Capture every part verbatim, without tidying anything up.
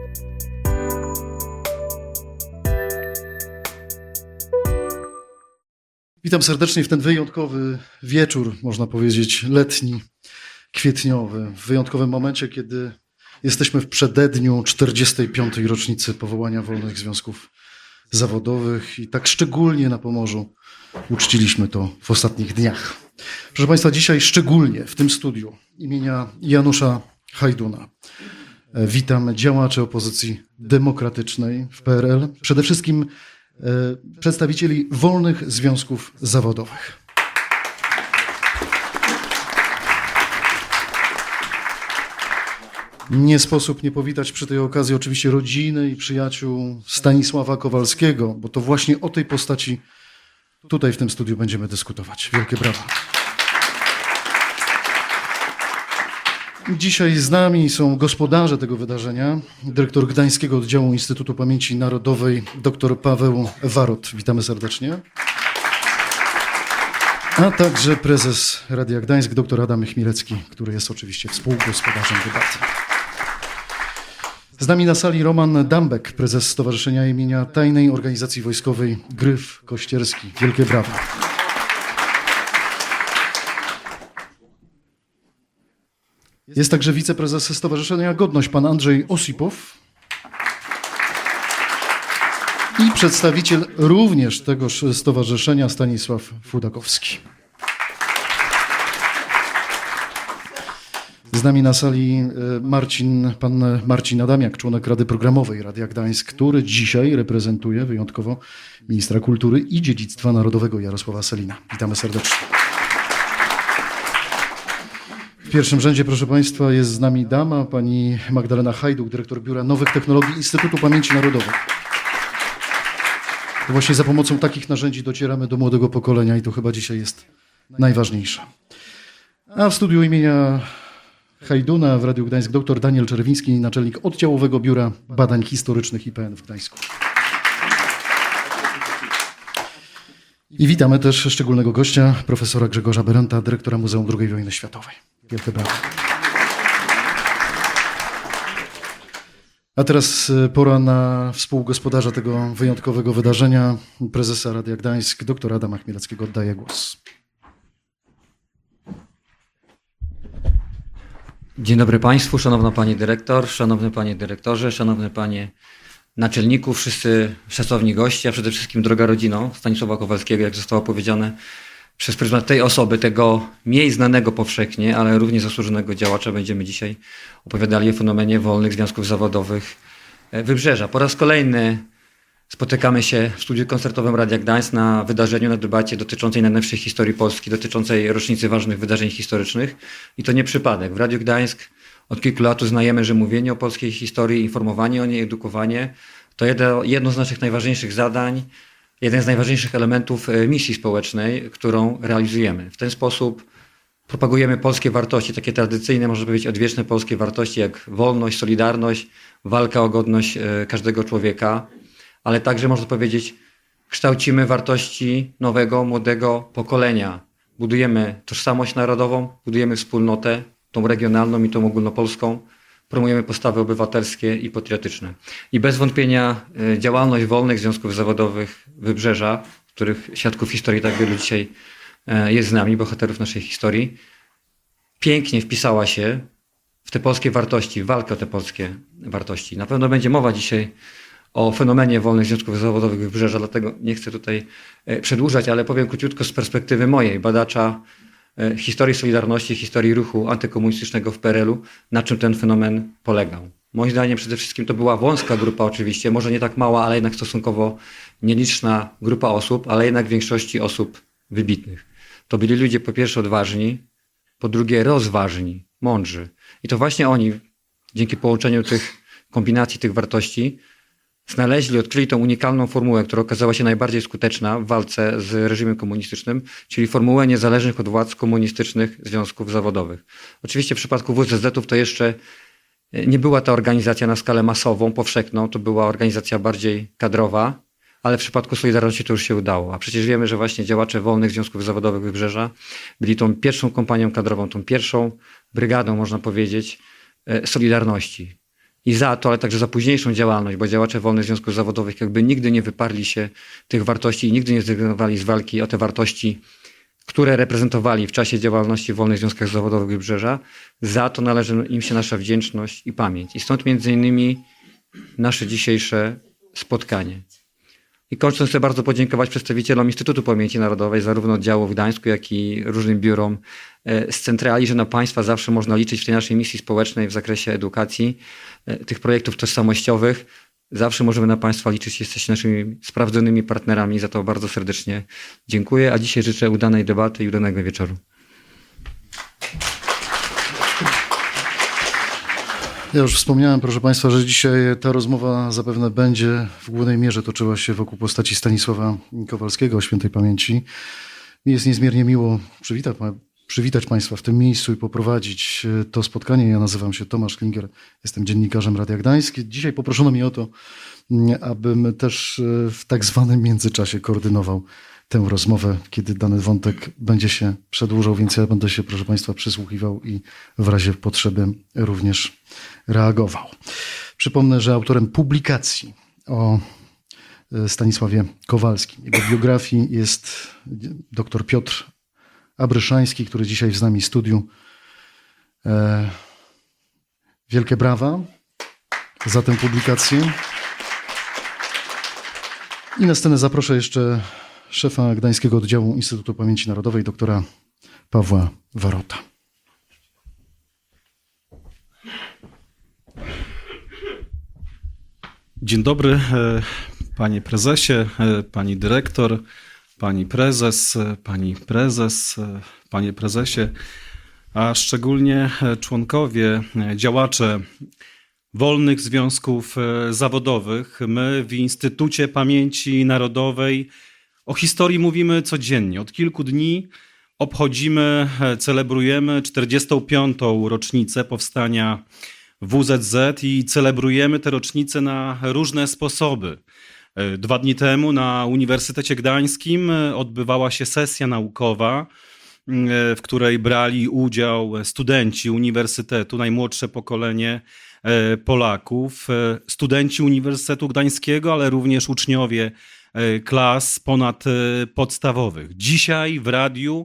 Witam serdecznie w ten wyjątkowy wieczór, można powiedzieć letni, kwietniowy. W wyjątkowym momencie, kiedy jesteśmy w przededniu czterdziestej piątej rocznicy powołania Wolnych Związków Zawodowych i tak szczególnie na Pomorzu uczciliśmy to w ostatnich dniach. Proszę Państwa, dzisiaj szczególnie w tym studiu imienia Janusza Hajduna witam działaczy opozycji demokratycznej w P R L, przede wszystkim przedstawicieli wolnych związków zawodowych. Nie sposób nie powitać przy tej okazji oczywiście rodziny i przyjaciół Stanisława Kowalskiego, bo to właśnie o tej postaci tutaj w tym studiu będziemy dyskutować. Wielkie brawa. Dzisiaj z nami są gospodarze tego wydarzenia, dyrektor Gdańskiego Oddziału Instytutu Pamięci Narodowej dr Paweł Warot. Witamy serdecznie. A także prezes Radia Gdańsk, dr Adam Chmielewski, który jest oczywiście współgospodarzem debaty. Z nami na sali Roman Dambek, prezes Stowarzyszenia imienia Tajnej Organizacji Wojskowej Gryf Kościerski. Wielkie brawa. Jest także wiceprezes Stowarzyszenia Godność, pan Andrzej Osipow. I przedstawiciel również tegoż stowarzyszenia Stanisław Fudakowski. Z nami na sali Marcin, pan Marcin Adamiak, członek Rady Programowej Radia Gdańsk, który dzisiaj reprezentuje wyjątkowo ministra kultury i dziedzictwa narodowego Jarosława Sellina. Witamy serdecznie. W pierwszym rzędzie, proszę Państwa, jest z nami dama, pani Magdalena Hajduk, dyrektor Biura Nowych Technologii Instytutu Pamięci Narodowej. To właśnie za pomocą takich narzędzi docieramy do młodego pokolenia i to chyba dzisiaj jest najważniejsze. A w studiu imienia Hajduna w Radiu Gdańsk dr Daniel Czerwiński, naczelnik Oddziałowego Biura Badań Historycznych I P N w Gdańsku. I witamy też szczególnego gościa, profesora Grzegorza Berenta, dyrektora Muzeum drugiej Wojny Światowej. Wielkie brawa. A teraz pora na współgospodarza tego wyjątkowego wydarzenia, prezesa Radia Gdańsk, doktora Adama Chmielewskiego. Oddaję głos. Dzień dobry Państwu, szanowna Pani Dyrektor, szanowny Panie Dyrektorze, szanowny Panie Naczelniku, wszyscy szacowni goście, a przede wszystkim droga rodzino Stanisława Kowalskiego, jak zostało powiedziane, przez pryzmat tej osoby, tego mniej znanego powszechnie, ale również zasłużonego działacza będziemy dzisiaj opowiadali o fenomenie wolnych związków zawodowych Wybrzeża. Po raz kolejny spotykamy się w studiu koncertowym Radia Gdańsk na wydarzeniu, na debacie dotyczącej najnowszej historii Polski, dotyczącej rocznicy ważnych wydarzeń historycznych. I to nie przypadek. W Radiu Gdańsk od kilku lat uznajemy, że mówienie o polskiej historii, informowanie o niej, edukowanie to jedno, jedno z naszych najważniejszych zadań, jeden z najważniejszych elementów misji społecznej, którą realizujemy. W ten sposób propagujemy polskie wartości, takie tradycyjne, można powiedzieć odwieczne polskie wartości jak wolność, solidarność, walka o godność każdego człowieka, ale także można powiedzieć kształcimy wartości nowego, młodego pokolenia. Budujemy tożsamość narodową, budujemy wspólnotę, tą regionalną i tą ogólnopolską, promujemy postawy obywatelskie i patriotyczne. I bez wątpienia działalność wolnych związków zawodowych Wybrzeża, których świadków historii tak wielu dzisiaj jest z nami, bohaterów naszej historii, pięknie wpisała się w te polskie wartości, w walkę o te polskie wartości. Na pewno będzie mowa dzisiaj o fenomenie wolnych związków zawodowych Wybrzeża, dlatego nie chcę tutaj przedłużać, ale powiem króciutko z perspektywy mojej, badacza historii Solidarności, historii ruchu antykomunistycznego w P R L-u, na czym ten fenomen polegał. Moim zdaniem przede wszystkim to była wąska grupa oczywiście, może nie tak mała, ale jednak stosunkowo nieliczna grupa osób, ale jednak w większości osób wybitnych. To byli ludzie po pierwsze odważni, po drugie rozważni, mądrzy. I to właśnie oni, dzięki połączeniu tych kombinacji, tych wartości, znaleźli, odkryli tą unikalną formułę, która okazała się najbardziej skuteczna w walce z reżimem komunistycznym, czyli formułę niezależnych od władz komunistycznych związków zawodowych. Oczywiście w przypadku W Z Z-ów to jeszcze nie była ta organizacja na skalę masową, powszechną, to była organizacja bardziej kadrowa, ale w przypadku Solidarności to już się udało. A przecież wiemy, że właśnie działacze wolnych związków zawodowych Wybrzeża byli tą pierwszą kompanią kadrową, tą pierwszą brygadą, można powiedzieć, Solidarności. i za to, ale także za późniejszą działalność, bo działacze wolnych związków zawodowych jakby nigdy nie wyparli się tych wartości i nigdy nie zrezygnowali z walki o te wartości, które reprezentowali w czasie działalności w wolnych związkach zawodowych Wybrzeża. Za to należy im się nasza wdzięczność i pamięć. I stąd między innymi nasze dzisiejsze spotkanie. I kończąc, chcę bardzo podziękować przedstawicielom Instytutu Pamięci Narodowej, zarówno oddziału w Gdańsku, jak i różnym biurom z centrali, że na Państwa zawsze można liczyć w tej naszej misji społecznej w zakresie edukacji, tych projektów tożsamościowych. Zawsze możemy na Państwa liczyć, jesteście naszymi sprawdzonymi partnerami. Za to bardzo serdecznie dziękuję, a dzisiaj życzę udanej debaty i udanego wieczoru. Ja już wspomniałem, proszę Państwa, że dzisiaj ta rozmowa zapewne będzie w głównej mierze toczyła się wokół postaci Stanisława Kowalskiego, świętej pamięci. Mi jest niezmiernie miło przywitać, przywitać Państwa w tym miejscu i poprowadzić to spotkanie. Ja nazywam się Tomasz Klinger, jestem dziennikarzem Radia Gdańsk. Dzisiaj poproszono mnie o to, abym też w tak zwanym międzyczasie koordynował tę rozmowę, kiedy dany wątek będzie się przedłużał, więc ja będę się, proszę Państwa, przysłuchiwał i w razie potrzeby również reagował. Przypomnę, że autorem publikacji o Stanisławie Kowalskim, jego biografii jest dr Piotr Abryszański, który dzisiaj z nami w studiu. Wielkie brawa za tę publikację. I na scenę zaproszę jeszcze szefa Gdańskiego Oddziału Instytutu Pamięci Narodowej, doktora Pawła Warota. Dzień dobry, panie prezesie, pani dyrektor, pani prezes, pani prezes, panie prezesie, a szczególnie członkowie, działacze wolnych związków zawodowych. My w Instytucie Pamięci Narodowej o historii mówimy codziennie. Od kilku dni obchodzimy, celebrujemy czterdziestą piątą rocznicę powstania W Z Z i celebrujemy tę rocznicę na różne sposoby. Dwa dni temu na Uniwersytecie Gdańskim odbywała się sesja naukowa, w której brali udział studenci uniwersytetu, najmłodsze pokolenie Polaków, studenci Uniwersytetu Gdańskiego, ale również uczniowie klas ponadpodstawowych. Dzisiaj w radiu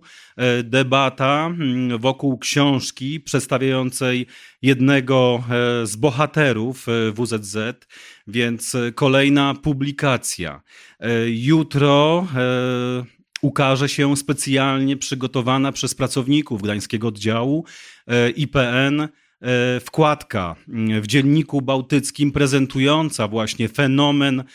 debata wokół książki przedstawiającej jednego z bohaterów W Z Z, więc kolejna publikacja. Jutro ukaże się specjalnie przygotowana przez pracowników Gdańskiego Oddziału I P N wkładka w Dzienniku Bałtyckim prezentująca właśnie fenomen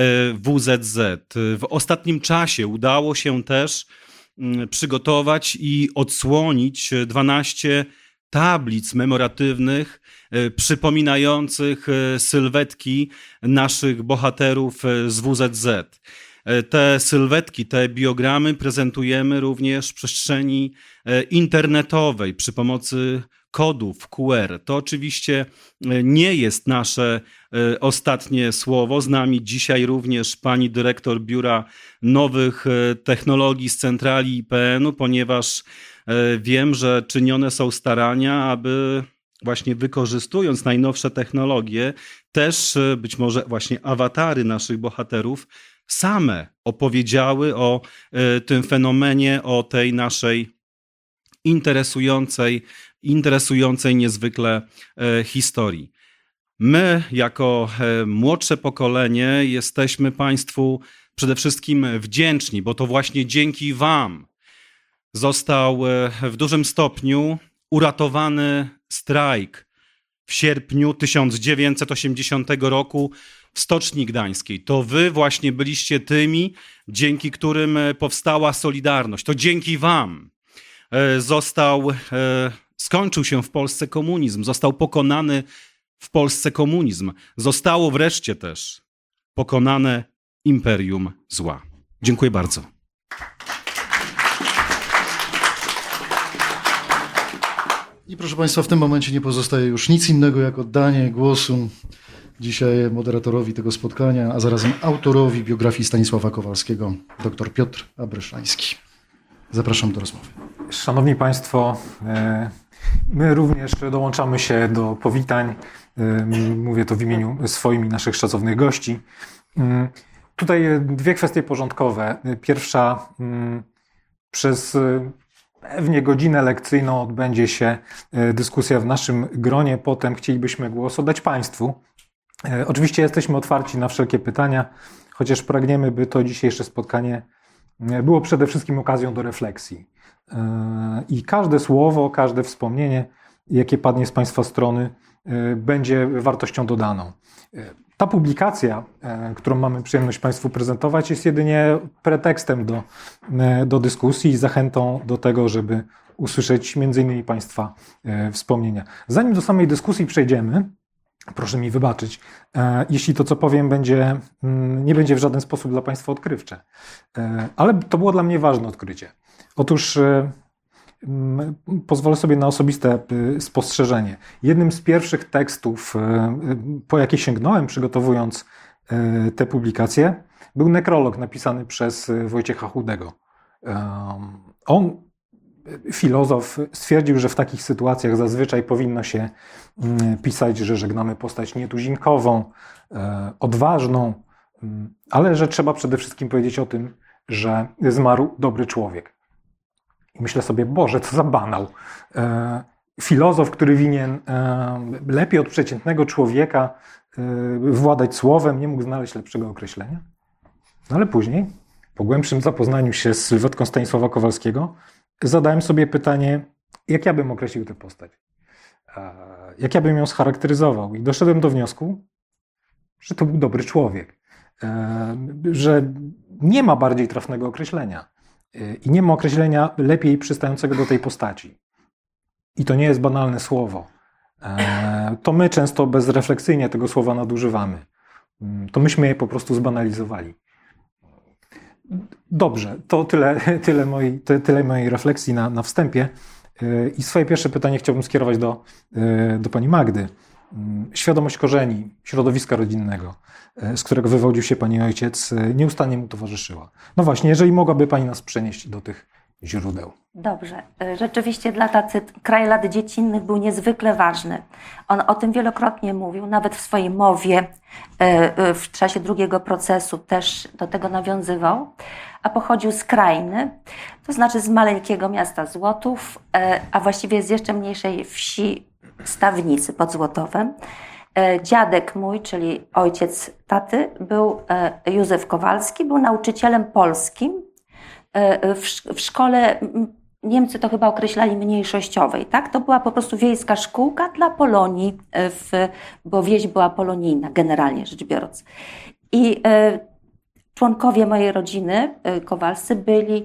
W Z Z. W ostatnim czasie udało się też przygotować i odsłonić dwanaście tablic memoratywnych przypominających sylwetki naszych bohaterów z W Z Z. Te sylwetki, te biogramy prezentujemy również w przestrzeni internetowej przy pomocy kodów Q R. To oczywiście nie jest nasze ostatnie słowo. Z nami dzisiaj również pani dyrektor Biura Nowych Technologii z centrali I P N-u, ponieważ wiem, że czynione są starania, aby właśnie wykorzystując najnowsze technologie, też być może właśnie awatary naszych bohaterów same opowiedziały o tym fenomenie, o tej naszej interesującej, interesującej niezwykle historii. My, jako młodsze pokolenie, jesteśmy Państwu przede wszystkim wdzięczni, bo to właśnie dzięki Wam został w dużym stopniu uratowany strajk w sierpniu tysiąc dziewięćset osiemdziesiątego roku w Stoczni Gdańskiej. To Wy właśnie byliście tymi, dzięki którym powstała Solidarność. To dzięki Wam został, skończył się w Polsce komunizm, został pokonany w Polsce komunizm. Zostało wreszcie też pokonane imperium zła. Dziękuję bardzo. I proszę Państwa, w tym momencie nie pozostaje już nic innego jak oddanie głosu dzisiaj moderatorowi tego spotkania, a zarazem autorowi biografii Stanisława Kowalskiego, dr Piotr Abryszański. Zapraszam do rozmowy. Szanowni Państwo, my również dołączamy się do powitań Mówię to w imieniu swoim i naszych szacownych gości. Tutaj dwie kwestie porządkowe. Pierwsza, przez pewnie godzinę lekcyjną odbędzie się dyskusja w naszym gronie. Potem chcielibyśmy głos oddać Państwu. Oczywiście jesteśmy otwarci na wszelkie pytania, chociaż pragniemy, by to dzisiejsze spotkanie było przede wszystkim okazją do refleksji. I każde słowo, każde wspomnienie, jakie padnie z Państwa strony, będzie wartością dodaną. Ta publikacja, którą mamy przyjemność Państwu prezentować, jest jedynie pretekstem do, do dyskusji i zachętą do tego, żeby usłyszeć między innymi Państwa wspomnienia. Zanim do samej dyskusji przejdziemy, proszę mi wybaczyć, jeśli to, co powiem, będzie, nie będzie w żaden sposób dla Państwa odkrywcze. Ale to było dla mnie ważne odkrycie. Otóż pozwolę sobie na osobiste spostrzeżenie. Jednym z pierwszych tekstów, po jakie sięgnąłem, przygotowując tę publikację, był nekrolog napisany przez Wojciecha Chudego. On, filozof, stwierdził, że w takich sytuacjach zazwyczaj powinno się pisać, że żegnamy postać nietuzinkową, odważną, ale że trzeba przede wszystkim powiedzieć o tym, że zmarł dobry człowiek. I myślę sobie, Boże, co za banał. Filozof, który winien lepiej od przeciętnego człowieka władać słowem, nie mógł znaleźć lepszego określenia. No ale później, po głębszym zapoznaniu się z sylwetką Stanisława Kowalskiego, zadałem sobie pytanie, jak ja bym określił tę postać? Jak ja bym ją scharakteryzował? I doszedłem do wniosku, że to był dobry człowiek. Że nie ma bardziej trafnego określenia. I nie ma określenia lepiej przystającego do tej postaci. I to nie jest banalne słowo. To my często bezrefleksyjnie tego słowa nadużywamy. To myśmy je po prostu zbanalizowali. Dobrze, to tyle, tyle, mojej, tyle mojej refleksji na, na wstępie. I swoje pierwsze pytanie chciałbym skierować do, do pani Magdy. Świadomość korzeni, środowiska rodzinnego, z którego wywodził się pani ojciec, nieustannie mu towarzyszyła. No właśnie, jeżeli mogłaby pani nas przenieść do tych źródeł. Dobrze. Rzeczywiście dla tacy kraj lat dziecinnych był niezwykle ważny. On o tym wielokrotnie mówił, nawet w swojej mowie w czasie drugiego procesu też do tego nawiązywał, a pochodził z Krajny, to znaczy z maleńkiego miasta Złotów, a właściwie z jeszcze mniejszej wsi Stawnicy pod Złotowem. Dziadek mój, czyli ojciec taty, był Józef Kowalski, był nauczycielem polskim w szkole, Niemcy to chyba określali mniejszościowej, tak? To była po prostu wiejska szkółka dla Polonii, w, bo wieś była polonijna, generalnie rzecz biorąc. I członkowie mojej rodziny, Kowalscy, byli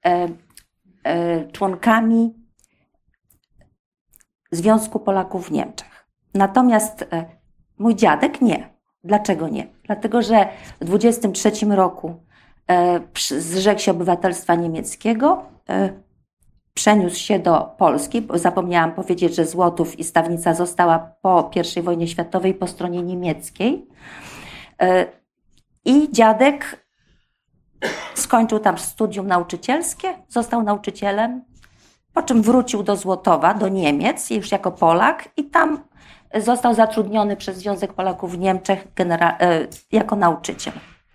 członkami Związku Polaków w Niemczech. Natomiast mój dziadek nie. Dlaczego nie? Dlatego, że w dwudziestym trzecim roku zrzekł się obywatelstwa niemieckiego, przeniósł się do Polski, bo zapomniałam powiedzieć, że Złotów i Stawnica została po pierwszej wojnie światowej po stronie niemieckiej. I dziadek skończył tam studium nauczycielskie, został nauczycielem, po czym wrócił do Złotowa, do Niemiec, już jako Polak i tam został zatrudniony przez Związek Polaków w Niemczech genera- jako nauczyciel.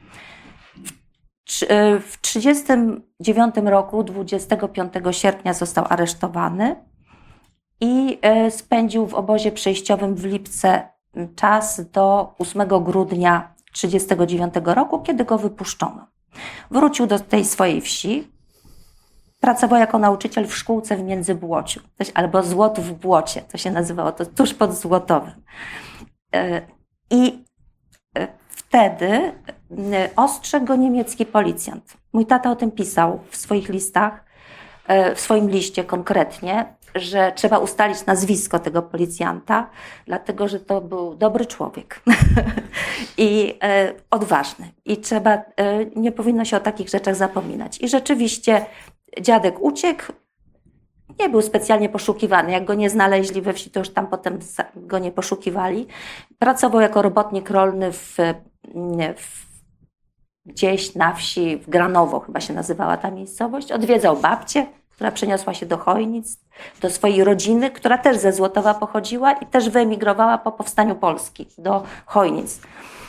W trzydziestym dziewiątym roku, dwudziestego piątego sierpnia został aresztowany i spędził w obozie przejściowym w Lipce czas do ósmego grudnia trzydziestego dziewiątego roku, kiedy go wypuszczono. Wrócił do tej swojej wsi, pracował jako nauczyciel w szkółce w Międzybłociu, albo Złotów w Błocie, to się nazywało, to tuż pod Złotowem. I wtedy ostrzegł go niemiecki policjant. Mój tata o tym pisał w swoich listach, w swoim liście konkretnie, że trzeba ustalić nazwisko tego policjanta, dlatego że to był dobry człowiek i odważny. I trzeba, nie powinno się o takich rzeczach zapominać. I rzeczywiście dziadek uciekł, nie był specjalnie poszukiwany. Jak go nie znaleźli we wsi, to już tam potem go nie poszukiwali. Pracował jako robotnik rolny w, w, gdzieś na wsi, w Granowo chyba się nazywała ta miejscowość. Odwiedzał babcię, która przeniosła się do Chojnic, do swojej rodziny, która też ze Złotowa pochodziła i też wyemigrowała po powstaniu Polski do Chojnic.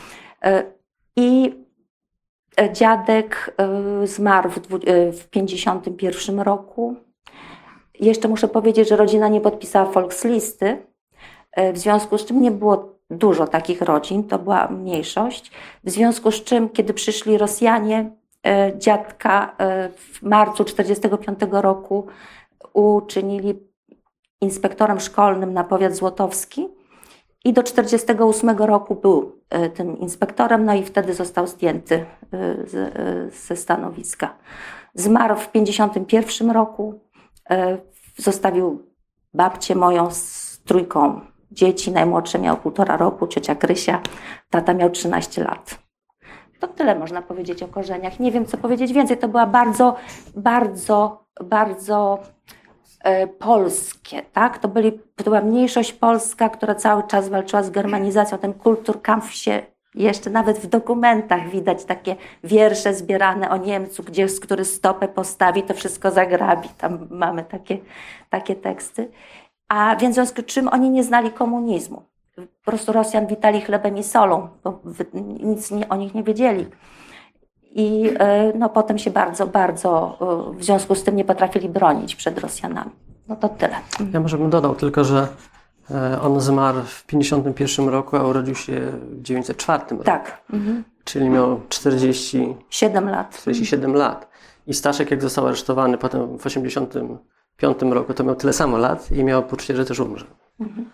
I dziadek zmarł w pięćdziesiątym pierwszym roku. Jeszcze muszę powiedzieć, że rodzina nie podpisała Volkslisty, w związku z czym nie było dużo takich rodzin, to była mniejszość. W związku z czym, kiedy przyszli Rosjanie, dziadka w marcu tysiąc dziewięćset czterdziestego piątego roku uczynili inspektorem szkolnym na powiat złotowski i do tysiąc dziewięćset czterdziestego ósmego roku był tym inspektorem, no i wtedy został zdjęty ze stanowiska. Zmarł w tysiąc dziewięćset pięćdziesiątym pierwszym roku, zostawił babcię moją z trójką dzieci, najmłodsze miał półtora roku, ciocia Krysia, tata miał trzynaście lat. To tyle można powiedzieć o korzeniach. Nie wiem, co powiedzieć więcej. To była bardzo, bardzo, bardzo e, polskie, tak? To, byli, to była mniejszość polska, która cały czas walczyła z germanizacją. Ten Kulturkampf się jeszcze nawet w dokumentach widać takie wiersze zbierane o Niemcu, gdzie, z który stopę postawi, to wszystko zagrabi. Tam mamy takie, takie teksty. A więc w związku z czym oni nie znali komunizmu. Po prostu Rosjan witali chlebem i solą, bo nic nie, o nich nie wiedzieli. I no, potem się bardzo, bardzo w związku z tym nie potrafili bronić przed Rosjanami. No to tyle. Ja może bym dodał tylko, że on zmarł w pięćdziesiątym pierwszym roku, a urodził się w tysiąc dziewięćset czwartym roku. Tak. Mhm. Czyli miał czterdzieści siedem lat. czterdzieści siedem lat. I Staszek, jak został aresztowany potem w osiemdziesiątym piątym roku, to miał tyle samo lat i miał poczucie, że też umrze. Mhm.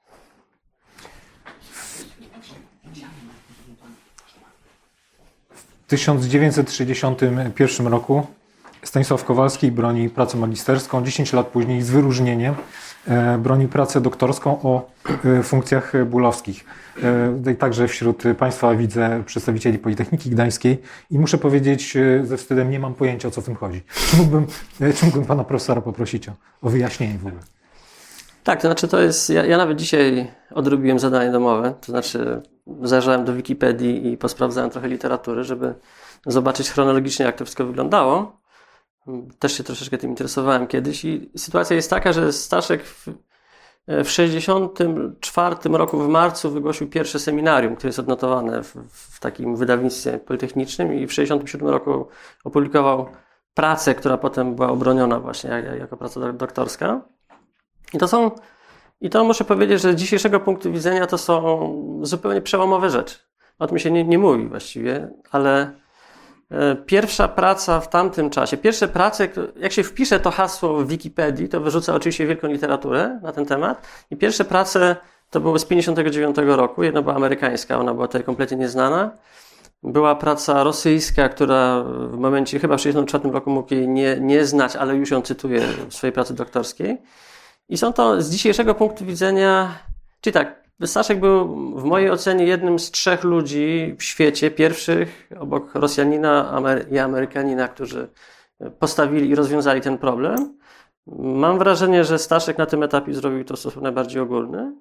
W tysiąc dziewięćset sześćdziesiątym pierwszym roku Stanisław Kowalski broni pracę magisterską. dziesięć lat później z wyróżnieniem broni pracę doktorską o funkcjach bólowskich. Także wśród Państwa widzę przedstawicieli Politechniki Gdańskiej i muszę powiedzieć ze wstydem, nie mam pojęcia, o co w tym chodzi. Czy mógłbym, czy mógłbym Pana Profesora poprosić o, o wyjaśnienie w ogóle? Tak, to znaczy to jest, ja, ja nawet dzisiaj odrobiłem zadanie domowe, to znaczy zajrzałem do Wikipedii i posprawdzałem trochę literatury, żeby zobaczyć chronologicznie, jak to wszystko wyglądało. Też się troszeczkę tym interesowałem kiedyś i sytuacja jest taka, że Staszek w, w sześćdziesiątym czwartym roku w marcu wygłosił pierwsze seminarium, które jest odnotowane w, w takim wydawnictwie politechnicznym i w sześćdziesiątym siódmym roku opublikował pracę, która potem była obroniona właśnie jak, jako praca doktorska. I to są, i to muszę powiedzieć, że z dzisiejszego punktu widzenia to są zupełnie przełomowe rzeczy. O tym się nie, nie mówi właściwie, ale pierwsza praca w tamtym czasie, pierwsze prace, jak się wpisze to hasło w Wikipedii, to wyrzuca oczywiście wielką literaturę na ten temat i pierwsze prace to były z pięćdziesiątego dziewiątego roku, jedna była amerykańska, ona była tutaj kompletnie nieznana. Była praca rosyjska, która w momencie, chyba w sześćdziesiątym czwartym roku mógł jej nie, nie znać, ale już ją cytuję w swojej pracy doktorskiej. I są to z dzisiejszego punktu widzenia, czyli tak, Staszek był w mojej ocenie jednym z trzech ludzi w świecie, pierwszych obok Rosjanina Amery- i Amerykanina, którzy postawili i rozwiązali ten problem. Mam wrażenie, że Staszek na tym etapie zrobił to w sposób najbardziej ogólny.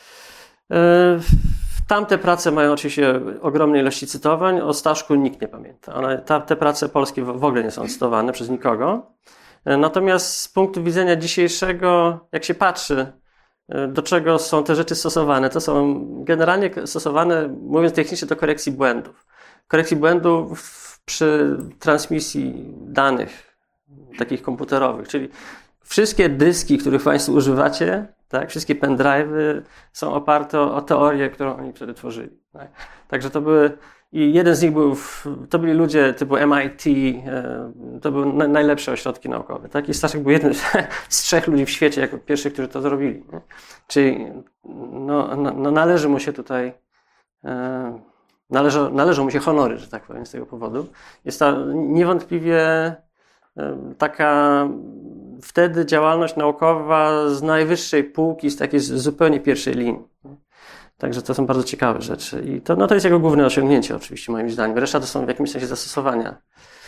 Tamte prace mają oczywiście ogromne ilości cytowań, o Staszku nikt nie pamięta. One, ta, te prace polskie w ogóle nie są cytowane przez nikogo. Natomiast z punktu widzenia dzisiejszego, jak się patrzy, do czego są te rzeczy stosowane, to są generalnie stosowane, mówiąc technicznie, do korekcji błędów. Korekcji błędów przy transmisji danych takich komputerowych, czyli wszystkie dyski, których Państwo używacie, tak, wszystkie pendrive'y są oparte o, o teorię, którą oni wtedy tworzyli. Tak. Także to były, i jeden z nich był, w, to byli ludzie typu M I T, to były na, najlepsze ośrodki naukowe. Tak? I Staszek był jednym z trzech ludzi w świecie, jako pierwszych, którzy to zrobili. Nie? Czyli no, no, należy mu się tutaj, należą, należą mu się honory, że tak powiem, z tego powodu. Jest to niewątpliwie taka wtedy działalność naukowa z najwyższej półki, z takiej zupełnie pierwszej linii. Także to są bardzo ciekawe rzeczy. I to, no to jest jego główne osiągnięcie oczywiście moim zdaniem. Reszta to są w jakimś sensie zastosowania.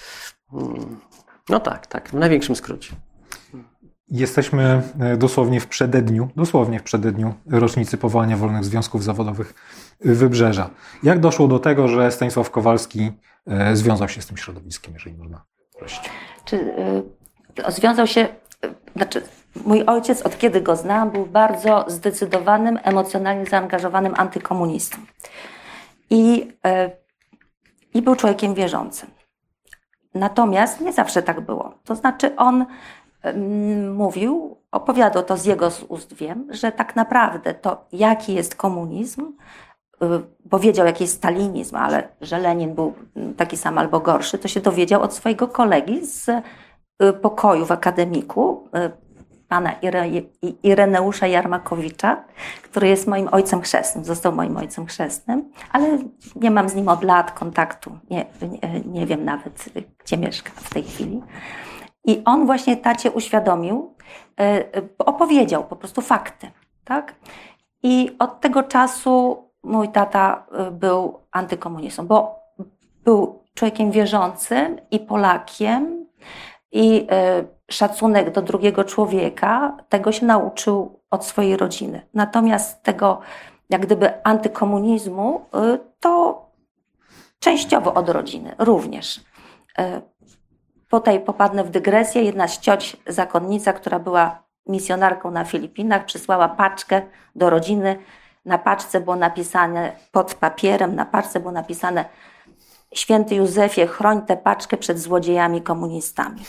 No tak, tak, w największym skrócie. Jesteśmy dosłownie w przededniu, dosłownie w przededniu rocznicy powołania Wolnych Związków Zawodowych Wybrzeża. Jak doszło do tego, że Stanisław Kowalski związał się z tym środowiskiem, jeżeli można prosić? Czy, związał się, znaczy mój ojciec, od kiedy go znam, był bardzo zdecydowanym, emocjonalnie zaangażowanym antykomunistą. I, i był człowiekiem wierzącym. Natomiast nie zawsze tak było. To znaczy on mówił, opowiadał to z jego ust, wiem, że tak naprawdę to, jaki jest komunizm, bo wiedział, jaki jest stalinizm, ale że Lenin był taki sam albo gorszy, to się dowiedział od swojego kolegi z pokoju w akademiku, pana Ireneusza Jarmakowicza, który jest moim ojcem chrzestnym, został moim ojcem chrzestnym, ale nie mam z nim od lat kontaktu, nie, nie, nie wiem nawet, gdzie mieszka w tej chwili. I on właśnie tacie uświadomił, opowiedział po prostu fakty, tak? I od tego czasu mój tata był antykomunistą, bo był człowiekiem wierzącym i Polakiem i szacunek do drugiego człowieka, tego się nauczył od swojej rodziny. Natomiast tego, jak gdyby antykomunizmu, to częściowo od rodziny również. Tutaj popadnę w dygresję. Jedna z cioć zakonnica, która była misjonarką na Filipinach, przysłała paczkę do rodziny. Na paczce było napisane, pod papierem na paczce było napisane: Święty Józefie, chroń tę paczkę przed złodziejami komunistami.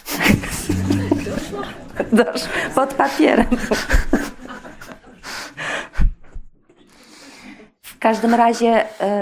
Dosz, pod papierem. W każdym razie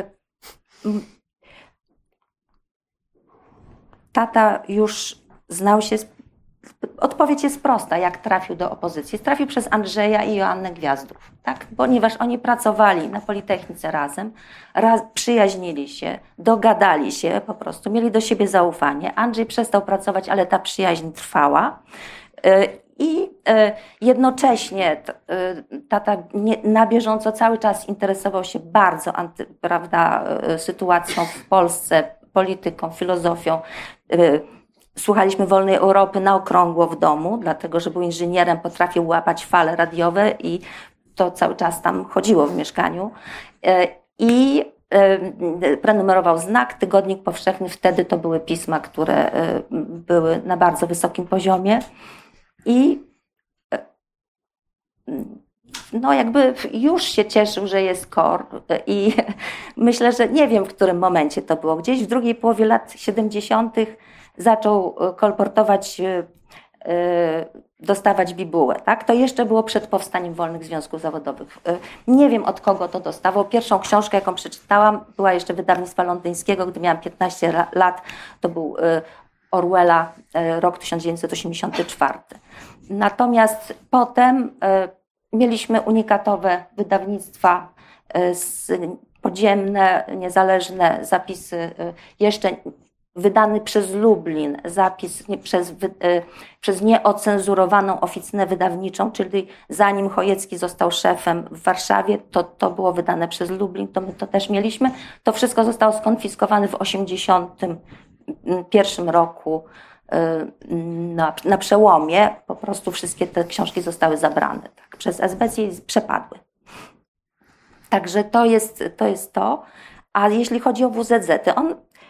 tata już znał się, odpowiedź jest prosta, jak trafił do opozycji. Trafił przez Andrzeja i Joannę Gwiazdów, tak? Ponieważ oni pracowali na Politechnice razem, raz, przyjaźnili się, dogadali się po prostu, mieli do siebie zaufanie. Andrzej przestał pracować, ale ta przyjaźń trwała. I jednocześnie tata na bieżąco cały czas interesował się bardzo anty, prawda, sytuacją w Polsce, polityką, filozofią. Słuchaliśmy Wolnej Europy na okrągło w domu, dlatego że był inżynierem, potrafił łapać fale radiowe i to cały czas tam chodziło w mieszkaniu. I prenumerował Znak, Tygodnik Powszechny. Wtedy to były pisma, które były na bardzo wysokim poziomie. I no jakby już się cieszył, że jest K O R i myślę, że nie wiem, w którym momencie to było. Gdzieś w drugiej połowie lat siedemdziesiątych zaczął kolportować, dostawać bibułę. Tak? To jeszcze było przed powstaniem wolnych związków zawodowych. Nie wiem, od kogo to dostawał. Pierwszą książkę, jaką przeczytałam, była jeszcze wydawnictwa londyńskiego, gdy miałam piętnaście lat. To był Orwella, rok tysiąc dziewięćset osiemdziesiąty czwarty. Natomiast potem mieliśmy unikatowe wydawnictwa, podziemne, niezależne zapisy, jeszcze wydany przez Lublin, zapis nie, przez, przez nieocenzurowaną oficynę wydawniczą, czyli zanim Chojecki został szefem w Warszawie, to, to było wydane przez Lublin, to my to też mieliśmy. To wszystko zostało skonfiskowane w osiemdziesiątym pierwszym roku. Na, na przełomie po prostu wszystkie te książki zostały zabrane tak, przez S B C i przepadły. Także to jest, to jest to. A jeśli chodzi o W Z Z, on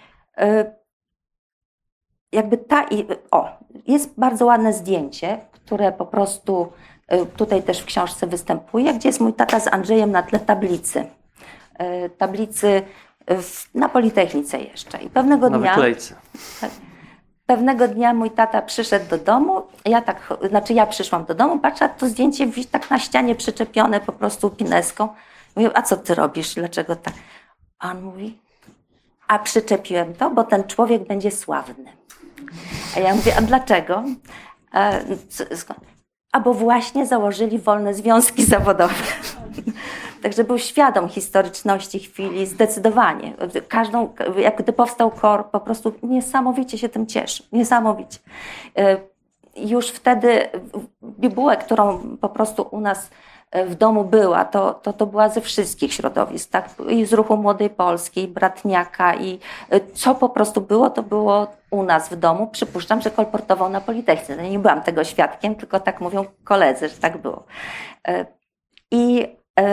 jakby ta i o, jest bardzo ładne zdjęcie, które po prostu tutaj też w książce występuje, gdzie jest mój tata z Andrzejem na tle tablicy. Tablicy w, na Politechnice jeszcze. I pewnego na dnia... wyklejce. Tak, pewnego dnia mój tata przyszedł do domu, ja tak, znaczy ja przyszłam do domu, patrzę, a to zdjęcie wisi tak na ścianie przyczepione po prostu pineską. Mówię, a co ty robisz? Dlaczego tak? A on mówi, a przyczepiłem to, bo ten człowiek będzie sławny. A ja mówię, a dlaczego? A, a bo właśnie założyli wolne związki zawodowe. Także był świadom historyczności chwili, zdecydowanie. Każdą, jak gdy powstał K O R, po prostu niesamowicie się tym cieszył, niesamowicie. Już wtedy bibułę, którą po prostu u nas w domu była, to, to, to była ze wszystkich środowisk, tak? I z Ruchu Młodej Polski, i Bratniaka, i co po prostu było, to było u nas w domu. Przypuszczam, że kolportował na Politechnice. Nie byłam tego świadkiem, tylko tak mówią koledzy, że tak było. I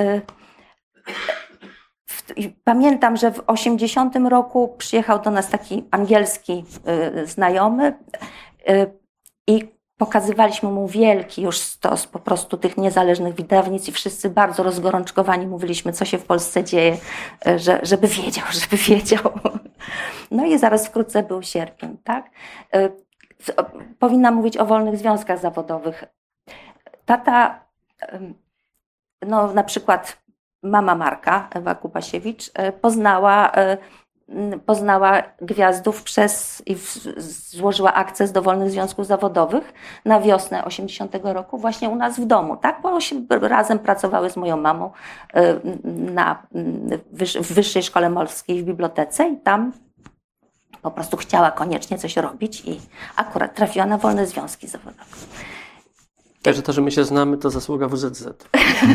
pamiętam, że w osiemdziesiątym roku przyjechał do nas taki angielski znajomy i pokazywaliśmy mu wielki już stos po prostu tych niezależnych wydawnictw i wszyscy bardzo rozgorączkowani mówiliśmy, co się w Polsce dzieje, że, żeby wiedział, żeby wiedział. No i zaraz wkrótce był sierpień, tak? Powinnam mówić o wolnych związkach zawodowych. Tata, no na przykład mama Marka, Ewa Kubasiewicz, poznała poznała gwiazdów przez i w, złożyła akces do wolnych związków zawodowych na wiosnę osiemdziesiątego roku właśnie u nas w domu, tak? Bo razem pracowały z moją mamą na, w Wyższej Szkole Morskiej w bibliotece i tam po prostu chciała koniecznie coś robić i akurat trafiła na wolne związki zawodowe. Także to, że my się znamy, to zasługa W Z Z.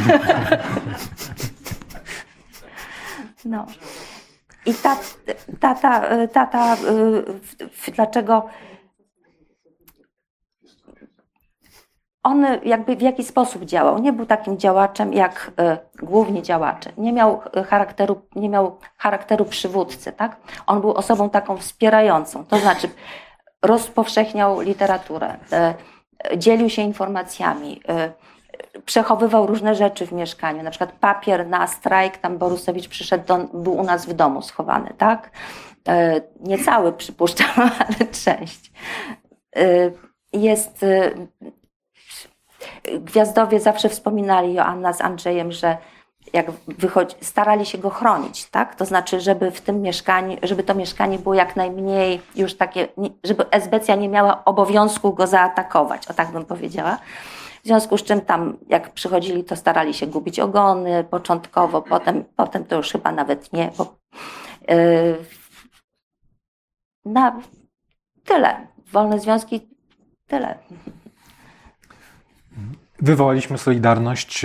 No. I tata, tata, tata dlaczego on jakby w jaki sposób działał? Nie był takim działaczem jak główni działacze. Nie miał charakteru, nie miał charakteru przywódcy, tak? On był osobą taką wspierającą, to znaczy rozpowszechniał literaturę, dzielił się informacjami, przechowywał różne rzeczy w mieszkaniu, na przykład papier na strajk, tam Borusewicz przyszedł, do, był u nas w domu schowany, tak? Nie cały, przypuszczam, ale część. Jest... Gwiazdowie zawsze wspominali, Joanna z Andrzejem, że jak wychodzi, starali się go chronić, tak? To znaczy, żeby w tym mieszkaniu, żeby to mieszkanie było jak najmniej już takie, żeby esbecja nie miała obowiązku go zaatakować, o tak bym powiedziała. W związku z czym tam, jak przychodzili, to starali się gubić ogony początkowo, potem, potem to już chyba nawet nie, bo yy, na tyle. Wolne związki, tyle. Wywołaliśmy Solidarność.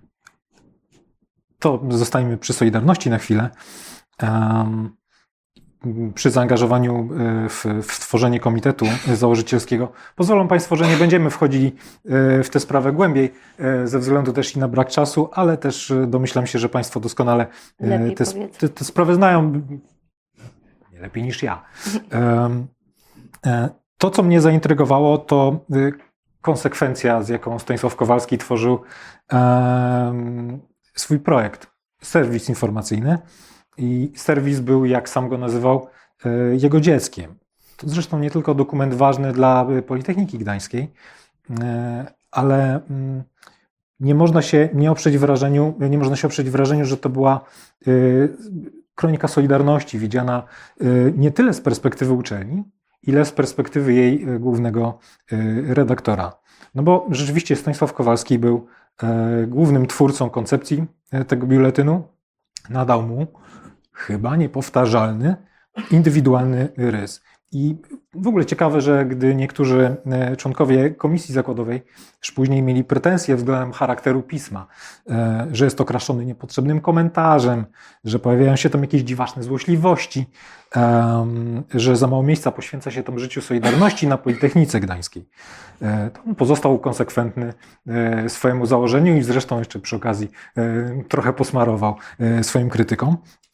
To zostańmy przy Solidarności na chwilę. Um, przy zaangażowaniu w, w tworzenie komitetu założycielskiego. Pozwolą Państwo, że nie będziemy wchodzili w tę sprawę głębiej, ze względu też i na brak czasu, ale też domyślam się, że Państwo doskonale te, te, te sprawy znają nie lepiej niż ja. To, co mnie zaintrygowało, to konsekwencja, z jaką Stanisław Kowalski tworzył swój projekt, serwis informacyjny. I serwis był, jak sam go nazywał, jego dzieckiem. To zresztą nie tylko dokument ważny dla Politechniki Gdańskiej, ale nie można się nie oprzeć wrażeniu, nie można się oprzeć wrażeniu, że to była kronika Solidarności, widziana nie tyle z perspektywy uczelni, ile z perspektywy jej głównego redaktora. No bo rzeczywiście Stanisław Kowalski był głównym twórcą koncepcji tego biuletynu, nadał mu chyba niepowtarzalny, indywidualny rys. I w ogóle ciekawe, że gdy niektórzy członkowie komisji zakładowej już później mieli pretensje względem charakteru pisma, że jest okraszony niepotrzebnym komentarzem, że pojawiają się tam jakieś dziwaczne złośliwości, że za mało miejsca poświęca się tam życiu Solidarności na Politechnice Gdańskiej. To on pozostał konsekwentny swojemu założeniu i zresztą jeszcze przy okazji trochę posmarował swoim krytykom.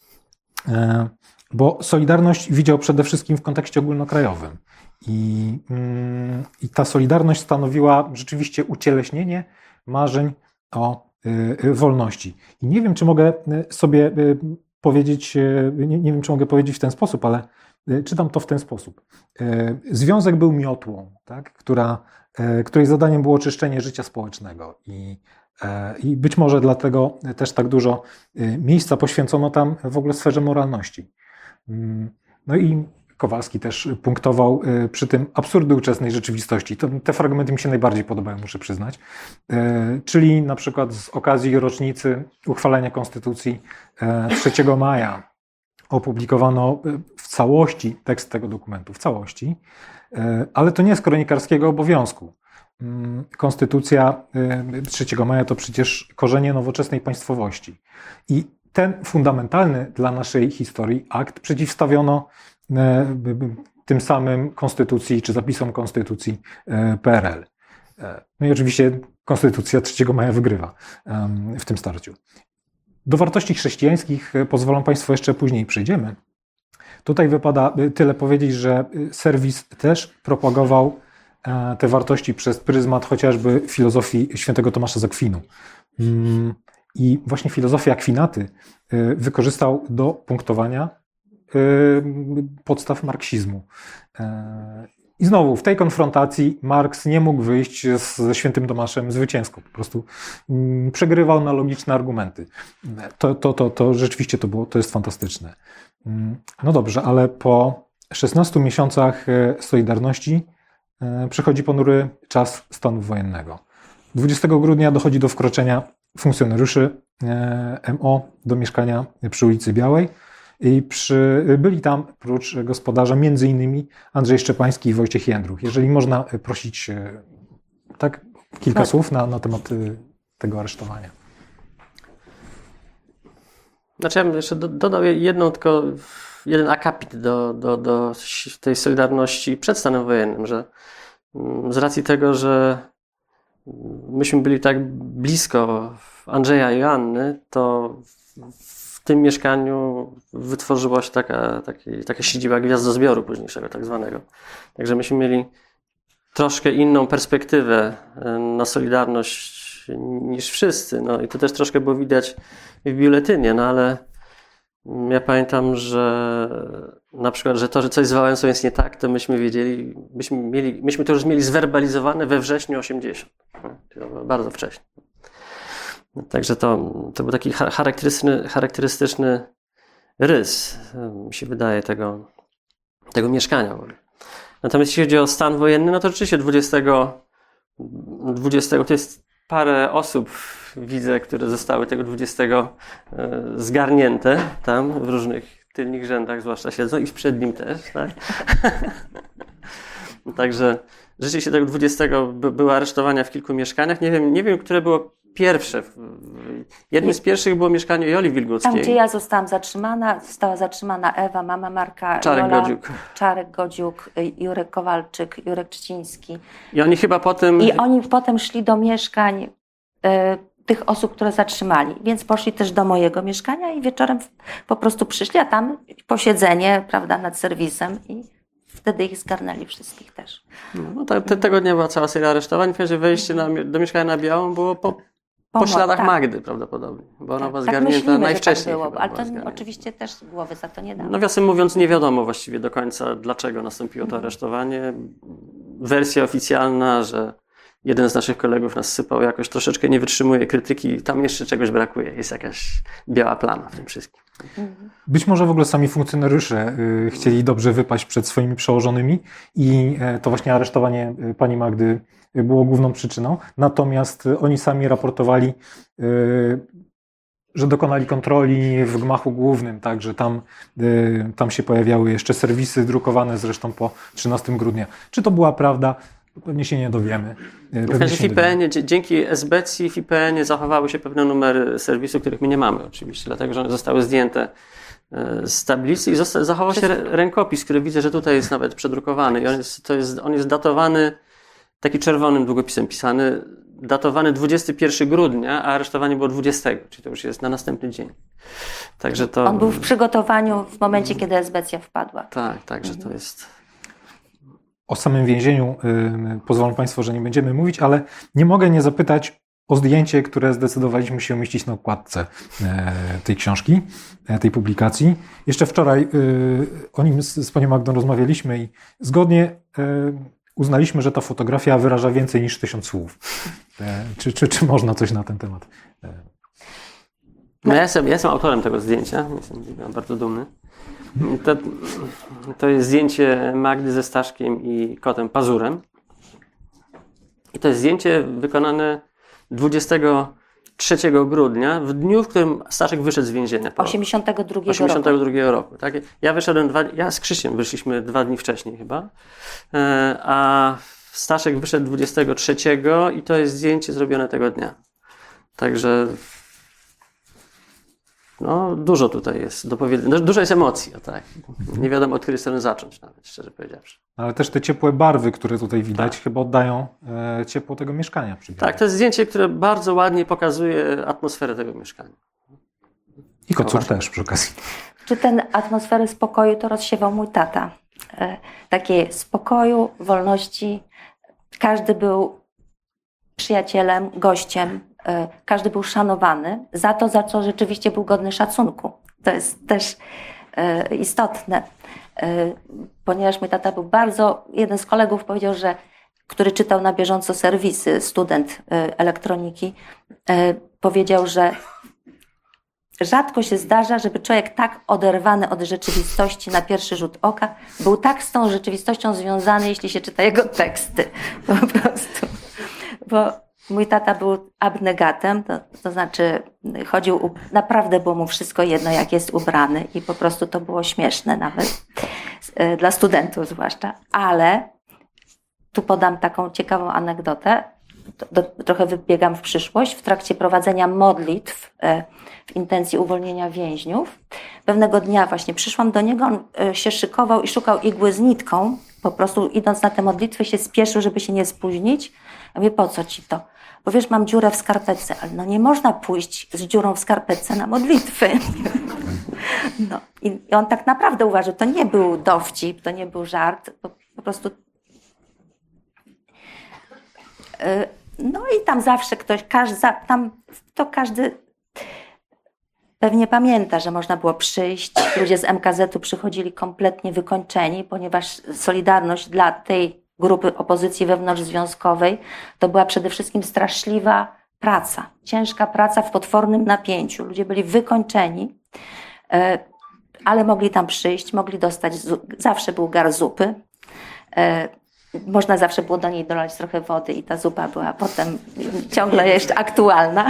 Bo Solidarność widział przede wszystkim w kontekście ogólnokrajowym. I, i ta Solidarność stanowiła rzeczywiście ucieleśnienie marzeń o wolności. I nie wiem, czy mogę sobie powiedzieć, nie, nie wiem, czy mogę powiedzieć w ten sposób, ale czytam to w ten sposób. Związek był miotłą, tak, która, której zadaniem było czyszczenie życia społecznego. I I być może dlatego też tak dużo miejsca poświęcono tam w ogóle sferze moralności. No i Kowalski też punktował przy tym absurdy ówczesnej rzeczywistości. To, te fragmenty mi się najbardziej podobają, muszę przyznać. Czyli na przykład z okazji rocznicy uchwalenia Konstytucji trzeciego maja opublikowano w całości tekst tego dokumentu, w całości, ale to nie z kronikarskiego obowiązku. Konstytucja trzeciego maja to przecież korzenie nowoczesnej państwowości. I ten fundamentalny dla naszej historii akt przeciwstawiono tym samym konstytucji czy zapisom konstytucji P R L. No i oczywiście konstytucja trzeciego maja wygrywa w tym starciu. Do wartości chrześcijańskich pozwolą Państwo jeszcze później przejdziemy. Tutaj wypada tyle powiedzieć, że serwis też propagował te wartości przez pryzmat chociażby filozofii świętego Tomasza z Akwinu. I właśnie filozofię Akwinaty wykorzystał do punktowania podstaw marksizmu. I znowu w tej konfrontacji Marks nie mógł wyjść ze świętym Tomaszem zwycięsko. Po prostu przegrywał na logiczne argumenty. To, to, to, to rzeczywiście to, było, to jest fantastyczne. No dobrze, ale po szesnastu miesiącach Solidarności przychodzi ponury czas stanu wojennego. dwudziestego grudnia dochodzi do wkroczenia funkcjonariuszy M O do mieszkania przy ulicy Białej. I przy, byli tam, prócz gospodarza, między innymi Andrzej Szczepański i Wojciech Jędruch. Jeżeli można prosić tak, kilka tak. słów na, na temat tego aresztowania. Znaczy ja bym jeszcze dodał jedną, tylko jeden akapit do, do, do tej Solidarności przed stanem wojennym, że z racji tego, że myśmy byli tak blisko Andrzeja i Anny, to w tym mieszkaniu wytworzyła się taka, taki, taka siedziba gwiazdozbioru późniejszego tak zwanego. Także myśmy mieli troszkę inną perspektywę na Solidarność niż wszyscy. No i to też troszkę było widać w biuletynie, no ale ja pamiętam, że na przykład, że to, że coś z Wałęsą jest nie tak, to myśmy wiedzieli, myśmy, mieli, myśmy to już mieli zwerbalizowane we wrześniu osiemdziesiątego. Bardzo wcześnie. Także to, to był taki charakterystyczny, charakterystyczny rys, mi się wydaje, tego, tego mieszkania. Natomiast jeśli chodzi o stan wojenny, no to rzeczywiście dwudziestego, dwudziestego to jest parę osób, widzę, które zostały tego dwudziestego zgarnięte tam w różnych tylnych rzędach, zwłaszcza siedzą i w przednim też, tak? Także rzeczywiście tego dwudziestego były aresztowania w kilku mieszkaniach. Nie wiem, nie wiem, które było pierwsze. Jednym z pierwszych było mieszkanie Joli Wilguckiej. Tam, gdzie ja zostałam zatrzymana, została zatrzymana Ewa, mama Marka, Czarek Jola, Godziuk. Czarek Godziuk, Jurek Kowalczyk, Jurek Trzciński. I oni chyba potem... I oni potem szli do mieszkań y, tych osób, które zatrzymali. Więc poszli też do mojego mieszkania i wieczorem po prostu przyszli, a tam posiedzenie, prawda, nad serwisem i wtedy ich zgarnęli wszystkich też. No, te, te, tego dnia była cała seria aresztowań. W każdym razie wejście na, do mieszkania na Białą było po, po śladach tak. Magdy prawdopodobnie, bo ona była tak, zgarnięta myślimy, najwcześniej. Tak było, ale to zgarnięta. oczywiście też głowy za to nie dało. Nawiasem mówiąc, nie wiadomo właściwie do końca, dlaczego nastąpiło to aresztowanie. Wersja oficjalna, że jeden z naszych kolegów nas sypał, jakoś troszeczkę nie wytrzymuje krytyki, tam jeszcze czegoś brakuje, jest jakaś biała plama w tym wszystkim. Być może w ogóle sami funkcjonariusze y, chcieli dobrze wypaść przed swoimi przełożonymi i y, to właśnie aresztowanie y, pani Magdy y, było główną przyczyną. Natomiast y, oni sami raportowali, y, że dokonali kontroli w gmachu głównym, tak, że tam, y, tam się pojawiały jeszcze serwisy drukowane zresztą po trzynastego grudnia. Czy to była prawda? Pewnie się nie dowiemy. Pewnie w I P N-ie, dzięki S B C w I P N-ie zachowały się pewne numery serwisu, których my nie mamy oczywiście, dlatego że one zostały zdjęte z tablicy i zosta- zachował się rękopis, który widzę, że tutaj jest nawet przedrukowany i on jest, to jest, on jest datowany taki czerwonym długopisem pisany, datowany dwudziestego pierwszego grudnia, a aresztowanie było dwudziestego, czyli to już jest na następny dzień. Także to... On był w przygotowaniu w momencie, kiedy S B C wpadła. Tak, także mhm. to jest... O samym więzieniu y, pozwolą Państwo, że nie będziemy mówić, ale nie mogę nie zapytać o zdjęcie, które zdecydowaliśmy się umieścić na okładce y, tej książki, y, tej publikacji. Jeszcze wczoraj y, o nim z, z Panią Magdą rozmawialiśmy i zgodnie y, uznaliśmy, że ta fotografia wyraża więcej niż tysiąc słów. Y, czy, czy, czy można coś na ten temat? Y. No ja jestem, ja jestem autorem tego zdjęcia, jestem bardzo dumny. To, to jest zdjęcie Magdy ze Staszkiem i kotem Pazurem. I to jest zdjęcie wykonane dwudziestego trzeciego grudnia, w dniu, w którym Staszek wyszedł z więzienia. osiemdziesiątego drugiego osiemdziesiątego drugiego roku. roku tak? Ja wyszedłem dwa, ja z Krzysiem wyszliśmy dwa dni wcześniej chyba, a Staszek wyszedł dwudziestego trzeciego i to jest zdjęcie zrobione tego dnia. Także no, dużo tutaj jest do powiedzenia, dużo jest emocji, o tak. Nie wiadomo, od której strony zacząć nawet, szczerze powiedziawszy. Ale też te ciepłe barwy, które tutaj widać, tak. chyba oddają e, ciepło tego mieszkania. Tak, to jest zdjęcie, które bardzo ładnie pokazuje atmosferę tego mieszkania. I kocur też przy okazji. Czy ten atmosferę spokoju to rozsiewał mój tata. E, takie spokoju, wolności, każdy był przyjacielem, gościem, każdy był szanowany za to, za co rzeczywiście był godny szacunku. To jest też istotne, ponieważ mój tata był bardzo, jeden z kolegów powiedział, że który czytał na bieżąco serwisy, student elektroniki, powiedział, że rzadko się zdarza, żeby człowiek tak oderwany od rzeczywistości na pierwszy rzut oka był tak z tą rzeczywistością związany, jeśli się czyta jego teksty. Po prostu. Bo mój tata był abnegatem, to, to znaczy chodził, naprawdę było mu wszystko jedno, jak jest ubrany i po prostu to było śmieszne nawet, dla studentów zwłaszcza, ale tu podam taką ciekawą anegdotę, do, trochę wybiegam w przyszłość, w trakcie prowadzenia modlitw w intencji uwolnienia więźniów. Pewnego dnia właśnie przyszłam do niego, on się szykował i szukał igły z nitką, po prostu idąc na te modlitwy się spieszył, żeby się nie spóźnić. Ja mówię, po co ci to? Bo wiesz, mam dziurę w skarpetce, ale no nie można pójść z dziurą w skarpetce na modlitwy. No i on tak naprawdę uważał, to nie był dowcip, to nie był żart, po, po prostu. No i tam zawsze ktoś, każdy, tam to każdy pewnie pamięta, że można było przyjść. Ludzie z M K Z-u przychodzili kompletnie wykończeni, ponieważ Solidarność dla tej grupy opozycji wewnątrzzwiązkowej to była przede wszystkim straszliwa praca. Ciężka praca w potwornym napięciu. Ludzie byli wykończeni, ale mogli tam przyjść, mogli dostać, zawsze był gar zupy. Można zawsze było do niej dolać trochę wody i ta zupa była potem ciągle jeszcze aktualna.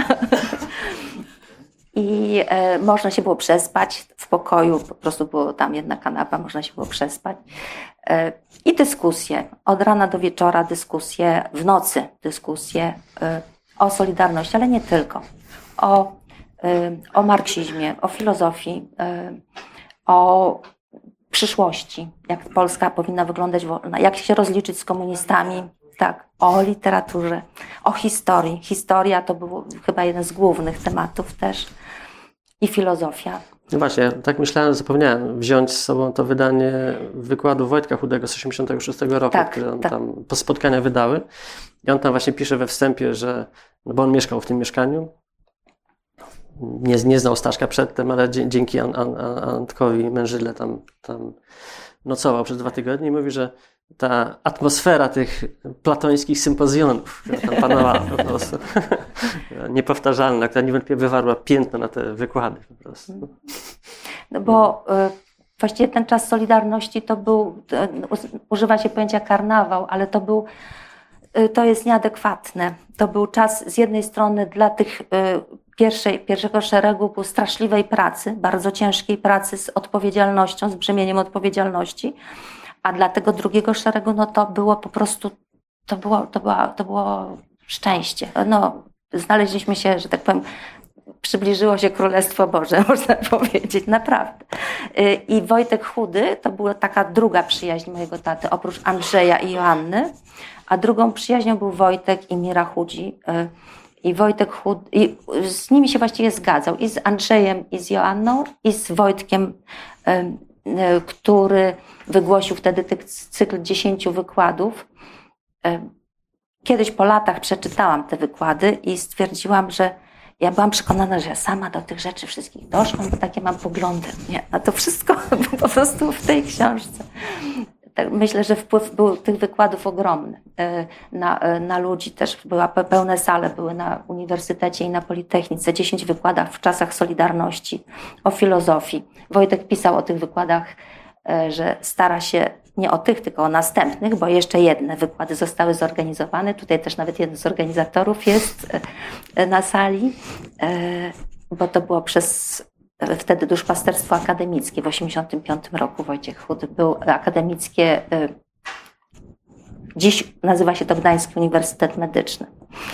I e, można się było przespać w pokoju, po prostu było tam jedna kanapa, można się było przespać. E, I dyskusje, od rana do wieczora dyskusje, w nocy dyskusje e, o Solidarności, ale nie tylko. O, e, o marksizmie, o filozofii, e, o przyszłości, jak Polska powinna wyglądać wolna, jak się rozliczyć z komunistami, tak, o literaturze, o historii. Historia to był chyba jeden z głównych tematów też i filozofia. No właśnie, tak myślałem, zapomniałem wziąć z sobą to wydanie wykładu Wojtka Chudego z osiemdziesiątego szóstego roku, tak, które on tak. tam po spotkania wydały. I on tam właśnie pisze we wstępie, że, no bo on mieszkał w tym mieszkaniu, Nie, nie znał Staszka przedtem, ale dzięki An, An, Antkowi Mężydle tam, tam nocował przez dwa tygodnie i mówi, że ta atmosfera tych platońskich sympozjonów, która tam panowała po prostu, niepowtarzalna, która niewątpliwie wywarła piętno na te wykłady po prostu. No bo y, właściwie ten czas Solidarności to był, y, używa się pojęcia karnawał, ale to był, y, to jest nieadekwatne. To był czas z jednej strony dla tych y, Pierwszej, pierwszego szeregu był straszliwej pracy, bardzo ciężkiej pracy z odpowiedzialnością, z brzemieniem odpowiedzialności, a dla tego drugiego szeregu no to było po prostu, to było, to było, to było szczęście. No, znaleźliśmy się, że tak powiem, przybliżyło się Królestwo Boże, można powiedzieć, naprawdę. I Wojtek Chudy to była taka druga przyjaźń mojego taty, oprócz Andrzeja i Joanny, a drugą przyjaźnią był Wojtek i Mira Chudzi. I Wojtek Chud, i z nimi się właściwie zgadzał, i z Andrzejem, i z Joanną, i z Wojtkiem, który wygłosił wtedy cykl dziesięciu wykładów. Kiedyś po latach przeczytałam te wykłady i stwierdziłam, że ja byłam przekonana, że ja sama do tych rzeczy wszystkich doszłam, bo takie mam poglądy. Nie, a to wszystko po prostu w tej książce. Myślę, że wpływ był tych wykładów ogromny na, na ludzi. Też była pełne sale, były na uniwersytecie i na Politechnice. Dziesięć wykładów w czasach Solidarności o filozofii. Wojtek pisał o tych wykładach, że stara się nie o tych, tylko o następnych, bo jeszcze jedne wykłady zostały zorganizowane. Tutaj też nawet jeden z organizatorów jest na sali, bo to było przez wtedy duszpasterstwo akademickie. W osiemdziesiątym piątym roku Wojciech Chudy był akademickie, dziś nazywa się to Gdański Uniwersytet Medyczny.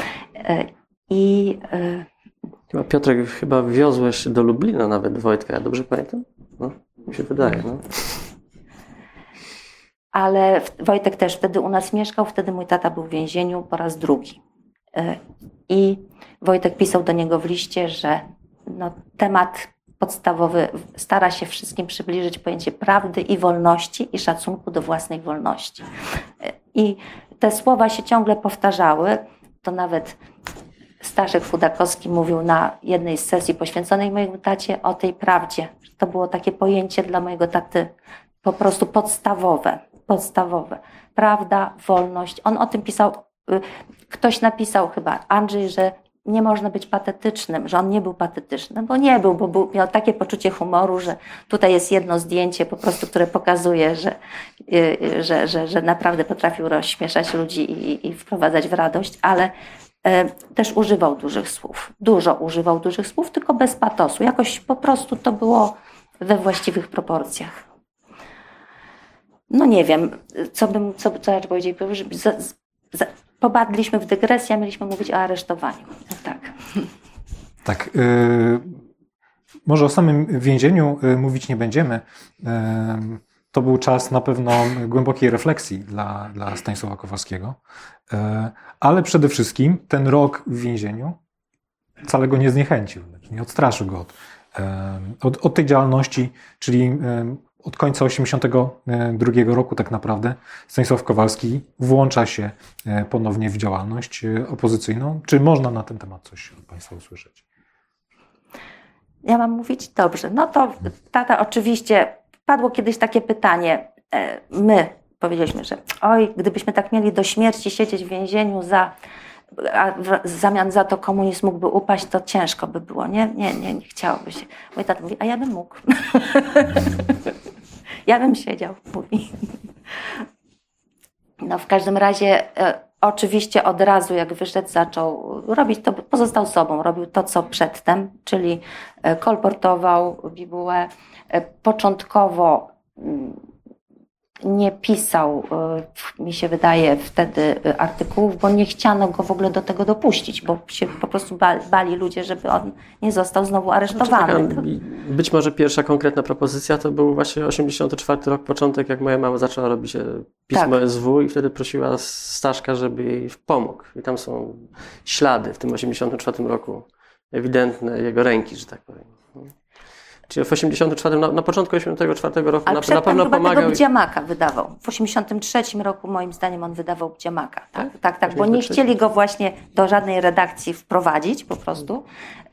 I chyba Piotrek, chyba wiozłeś do Lublina nawet Wojtka, ja dobrze pamiętam? No, mi się wydaje, no. Ale Wojtek też wtedy u nas mieszkał, wtedy mój tata był w więzieniu po raz drugi. I Wojtek pisał do niego w liście, że no, temat podstawowy stara się wszystkim przybliżyć pojęcie prawdy i wolności i szacunku do własnej wolności. I te słowa się ciągle powtarzały. To nawet Staszek Chudakowski mówił na jednej z sesji poświęconej mojemu tacie o tej prawdzie. To było takie pojęcie dla mojego taty po prostu podstawowe. Podstawowe. Prawda, wolność. On o tym pisał, ktoś napisał chyba, Andrzej, że nie można być patetycznym, że on nie był patetyczny, bo nie był, bo był, miał takie poczucie humoru, że tutaj jest jedno zdjęcie po prostu, które pokazuje, że, że, że, że naprawdę potrafił rozśmieszać ludzi i, i wprowadzać w radość, ale e, też używał dużych słów. Dużo używał dużych słów, tylko bez patosu. Jakoś po prostu to było we właściwych proporcjach. No nie wiem, co bym, co, co ja powiedzieć, że za, za, popadliśmy w dygresję, mieliśmy mówić o aresztowaniu. No tak. Tak. Y, może o samym więzieniu y, mówić nie będziemy. Y, to był czas na pewno głębokiej refleksji dla, dla Stanisława Kowalskiego. Y, ale przede wszystkim ten rok w więzieniu wcale go nie zniechęcił, nie odstraszył go od, y, od, od tej działalności, czyli y, od końca osiemdziesiątego drugiego roku tak naprawdę Stanisław Kowalski włącza się ponownie w działalność opozycyjną. Czy można na ten temat coś od Państwa usłyszeć? Ja mam mówić? Dobrze. No to tata oczywiście, padło kiedyś takie pytanie. My powiedzieliśmy, że oj, gdybyśmy tak mieli do śmierci siedzieć w więzieniu za, a w zamian za to komunizm mógłby upaść, to ciężko by było. Nie, nie, nie, nie chciałoby się. Mój tata mówi, a ja bym mógł. Ja bym siedział, mówi. No w każdym razie e, oczywiście od razu jak wyszedł zaczął robić to, pozostał sobą, robił to co przedtem, czyli e, kolportował bibułę. E, początkowo m, nie pisał, e, mi się wydaje wtedy artykułów, bo nie chciano go w ogóle do tego dopuścić, bo się po prostu bali, bali ludzie, żeby on nie został znowu aresztowany. Znaczy, taka, być może pierwsza konkretna propozycja to był właśnie osiemdziesiąty czwarty rok, początek, jak moja mama zaczęła robić pismo tak. S W i wtedy prosiła Staszka, żeby jej pomógł. I tam są ślady w tym osiemdziesiątym czwartym roku, ewidentne jego ręki, że tak powiem. Czyli w osiemdziesiątym czwartym, na, na początku osiemdziesiątego czwartego roku ale na, na pewno chyba pomagał. Tego Bdziamaka wydawał. W osiemdziesiątym trzecim roku moim zdaniem on wydawał Bdziamaka. Tak, tak, tak, tak bo nie chcieli go właśnie do żadnej redakcji wprowadzić po prostu.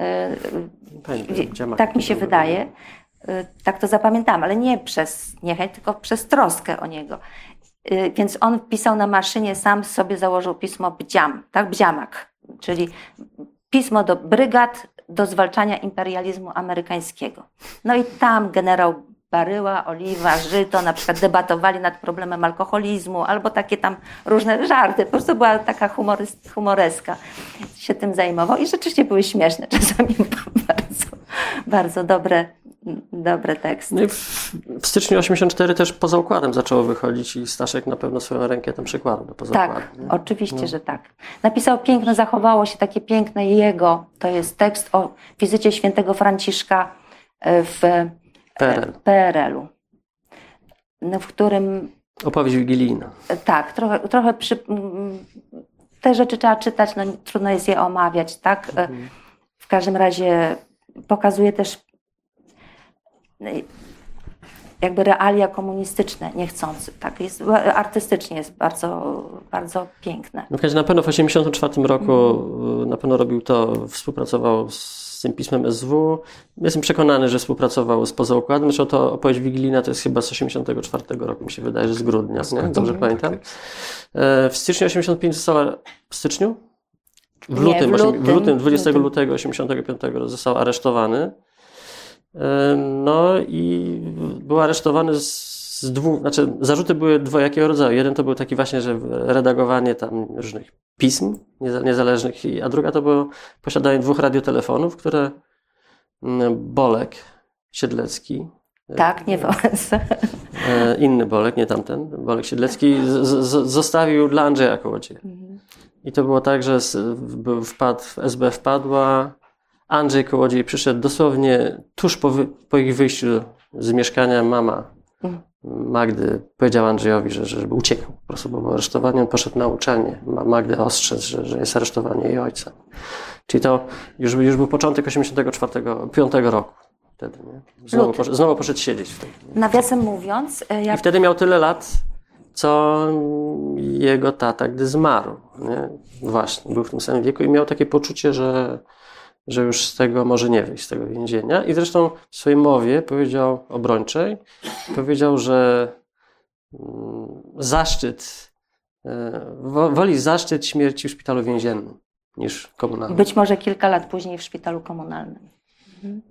Yy, tak mi się wydaje. Yy, tak to zapamiętałam, ale nie przez niechęć, tylko przez troskę o niego. Yy, więc on pisał na maszynie, sam sobie założył pismo Bdziam, tak, Bdziamak, czyli pismo do brygad do zwalczania imperializmu amerykańskiego. No i tam generał Baryła, Oliwa, Żyto na przykład debatowali nad problemem alkoholizmu albo takie tam różne żarty. Po prostu była taka humorys- humoreska. Się tym zajmował i rzeczywiście były śmieszne. Czasami bardzo, bardzo dobre, dobre teksty. No i w, w styczniu osiemdziesiątego czwartego też Poza układem zaczęło wychodzić i Staszek na pewno swoją rękę tam przykładał do Poza tak, układem. Tak, oczywiście, no. że tak. Napisał piękno, zachowało się takie piękne jego, to jest tekst o wizycie świętego Franciszka w P R L-u, w którym... Opowieść wigilijna. Tak, trochę, trochę przy... te rzeczy trzeba czytać, no trudno jest je omawiać, tak? Mhm. W każdym razie pokazuje też jakby realia komunistyczne, niechcący, tak? Jest, artystycznie jest bardzo, bardzo piękne. Na pewno w osiemdziesiątym czwartym roku mhm. na pewno robił to, współpracował z z tym pismem S W. Jestem przekonany, że współpracował z Poza układem. Zresztą to opowieść wigilijna to jest chyba z osiemdziesiątego czwartego roku, mi się wydaje, że z grudnia, nie? Dobrze tak, pamiętam. Tak. W styczniu osiemdziesiątego piątego została... W styczniu? W lutym, Nie, w lutym, w lutym dwudziestego lutego osiemdziesiątego piątego został aresztowany. No i był aresztowany z z dwóch, znaczy zarzuty były dwojakiego rodzaju. Jeden to był taki właśnie, że redagowanie tam różnych pism niezależnych, a druga to było posiadanie dwóch radiotelefonów, które Bolek Siedlecki. Tak, nie Wałęsa. Inny Bolek, nie tamten. Bolek Siedlecki z, z, zostawił dla Andrzeja Kołodzieja. Mhm. I to było tak, że wpadł, w S B wpadła, Andrzej Kołodziej przyszedł dosłownie tuż po, wy, po ich wyjściu z mieszkania, mama Magdy powiedziała Andrzejowi, że, że uciekł po prostu, bo był aresztowany. On poszedł na uczelnię. Magdę ostrzec, że, że jest aresztowanie jej ojca. Czyli to już, już był początek osiemdziesiątego czwartego, piątego roku. Wtedy, nie? Znowu, poszedł, znowu poszedł siedzieć. Wtedy, Nawiasem mówiąc... Jak... I wtedy miał tyle lat, co jego tata, gdy zmarł. Nie? Właśnie, był w tym samym wieku i miał takie poczucie, że, że już z tego może nie wyjść, z tego więzienia. I zresztą w swojej mowie powiedział obrończej, powiedział, że zaszczyt, woli zaszczyt śmierci w szpitalu więziennym niż komunalnym. Być może kilka lat później w szpitalu komunalnym. Mhm.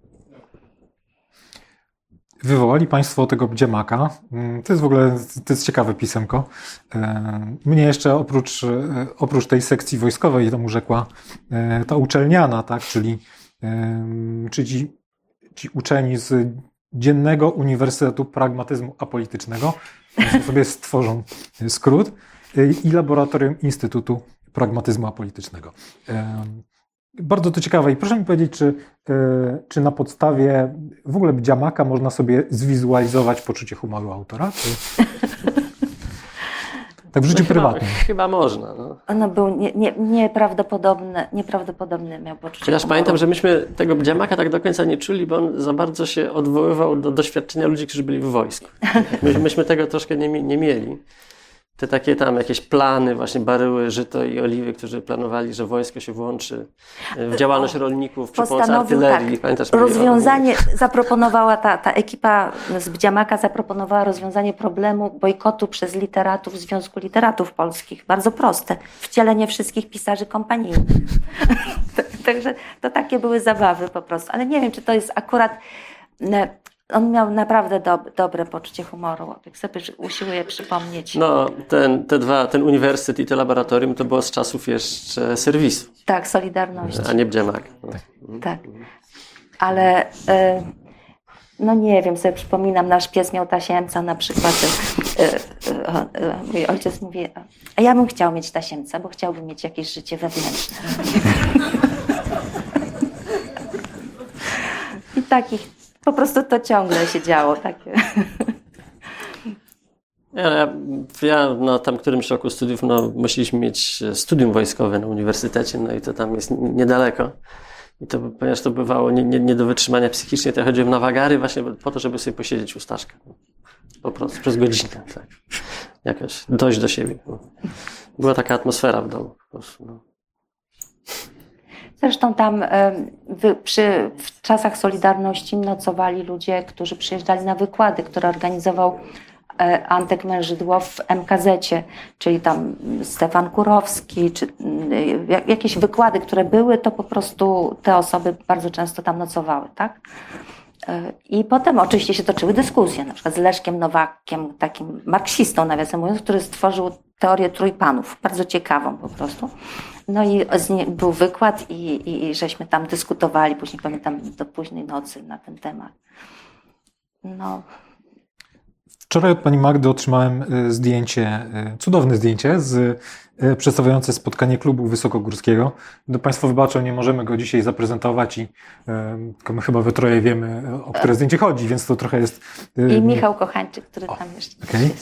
Wywołali Państwo tego Bdziemaka. To jest w ogóle to jest ciekawe pisemko. Mnie jeszcze oprócz, oprócz tej sekcji wojskowej to mu rzekła ta uczelniana, tak? czyli, czyli ci, ci uczeni z Dziennego Uniwersytetu Pragmatyzmu Apolitycznego, sobie stworzą skrót, i Laboratorium Instytutu Pragmatyzmu Apolitycznego. Bardzo to ciekawe i proszę mi powiedzieć, czy, czy na podstawie w ogóle Bdziamaka można sobie zwizualizować poczucie humoru autora? Czy... Tak w życiu no, prywatnym. Chyba, chyba można. No. Ono był nie, nie, nieprawdopodobne, nieprawdopodobne miał poczucie Chociaż humoru. pamiętam, że myśmy tego Bdziamaka tak do końca nie czuli, bo on za bardzo się odwoływał do doświadczenia ludzi, którzy byli w wojsku. My, myśmy tego troszkę nie, nie mieli. Te takie tam jakieś plany, właśnie Baryły, Żyto i Oliwy, którzy planowali, że wojsko się włączy w działalność rolników przy pomocy artylerii. Tak, pamiętasz? rozwiązanie zaproponowała ta, ta ekipa z Bdziamaka zaproponowała rozwiązanie problemu bojkotu przez literatów Związku Literatów Polskich. Bardzo proste. Wcielenie wszystkich pisarzy kompanijnych. Także to takie były zabawy po prostu. Ale nie wiem, czy to jest akurat... On miał naprawdę do, dobre poczucie humoru. Jak sobie usiłuję przypomnieć. No, ten, te dwa, ten uniwersytet i to laboratorium to było z czasów jeszcze serwisu. Tak, Solidarności. A nie Bdziemak. No. Tak. Ale no nie wiem, sobie przypominam, nasz pies miał tasiemca na przykład. Mój ojciec mówi, a ja bym chciał mieć tasiemca, bo chciałbym mieć jakieś życie wewnętrzne. I takich po prostu to ciągle się działo. Takie. Ja, ja na tam którymś roku studiów no, musieliśmy mieć studium wojskowe na uniwersytecie, no i to tam jest niedaleko. I to, ponieważ to bywało nie, nie, nie do wytrzymania psychicznie, to ja chodziłem na wagary właśnie po to, żeby sobie posiedzieć u Staszka. Po prostu, przez godzinę. Tak. Jakoś dojść do siebie. Była taka atmosfera w domu. Po prostu, no. Zresztą tam w, przy, w czasach Solidarności nocowali ludzie, którzy przyjeżdżali na wykłady, które organizował Antek Mężydło w em ka zecie, czyli tam Stefan Kurowski, czy jakieś wykłady, które były, to po prostu te osoby bardzo często tam nocowały, tak? I potem oczywiście się toczyły dyskusje, na przykład z Leszkiem Nowakiem, takim marksistą, nawiasem mówiąc, który stworzył teorię trójpanów, bardzo ciekawą po prostu. No i był wykład i, i, i żeśmy tam dyskutowali, później pamiętam do późnej nocy na ten temat. No. Wczoraj od pani Magdy otrzymałem zdjęcie, cudowne zdjęcie z przedstawiające spotkanie klubu wysokogórskiego. Do Państwo wybaczą, nie możemy go dzisiaj zaprezentować i tylko my chyba we troje wiemy, o które zdjęcie chodzi, więc to trochę jest... I Michał Kochańczyk, który o, tam jeszcze okay. jest.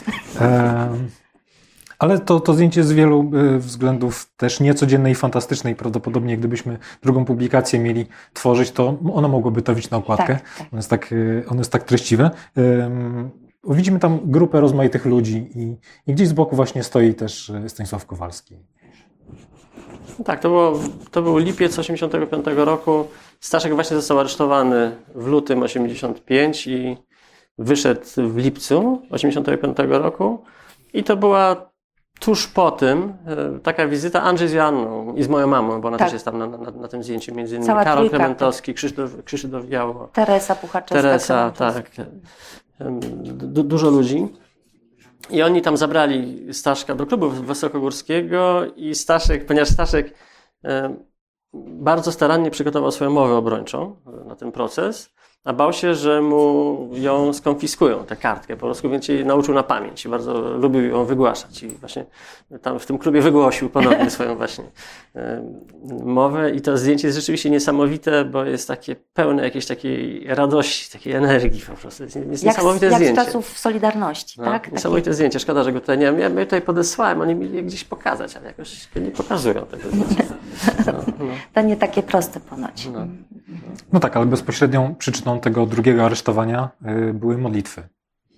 Ale to, to zdjęcie z wielu względów też niecodziennej i fantastycznej. Prawdopodobnie gdybyśmy drugą publikację mieli tworzyć, to ono mogłoby trafić na okładkę. Tak, tak. Ono jest tak, ono jest tak treściwe. Widzimy tam grupę rozmaitych ludzi i, i gdzieś z boku właśnie stoi też Stanisław Kowalski. Tak, to, było, to był lipiec osiemdziesiątego piątego roku. Staszek właśnie został aresztowany w lutym osiemdziesiątego piątego i wyszedł w lipcu osiemdziesiątego piątego roku. I to była tuż po tym taka wizyta Andrzej z Joanną i z moją mamą, bo ona tak. też jest tam na, na, na tym zdjęciu, między innymi Cała Karol trójka, Klementowski, tak. Krzysztof, Krzysztof Biało. Teresa Puchaczewska. Teresa, tak. Du, dużo ludzi. I oni tam zabrali Staszka do klubu wysokogórskiego i Staszek, ponieważ Staszek e, bardzo starannie przygotował swoją mowę obrończą na ten proces, a bał się, że mu ją skonfiskują, tę kartkę po polsku, więc jej nauczył na pamięć i bardzo lubił ją wygłaszać. I właśnie tam w tym klubie wygłosił ponownie swoją właśnie e, mowę i to zdjęcie jest rzeczywiście niesamowite, bo jest takie pełne jakiejś takiej radości, takiej energii po prostu. Jest, jest jak, niesamowite jak zdjęcie. Jak z czasów Solidarności, no, tak? Niesamowite Takie... zdjęcie. Szkoda, że go tutaj nie mam. Ja tutaj podesłałem, oni mieli je gdzieś pokazać, ale jakoś nie pokazują tego zdjęcia. No, no. To nie takie proste ponoć. No. No tak, ale bezpośrednią przyczyną tego drugiego aresztowania były modlitwy.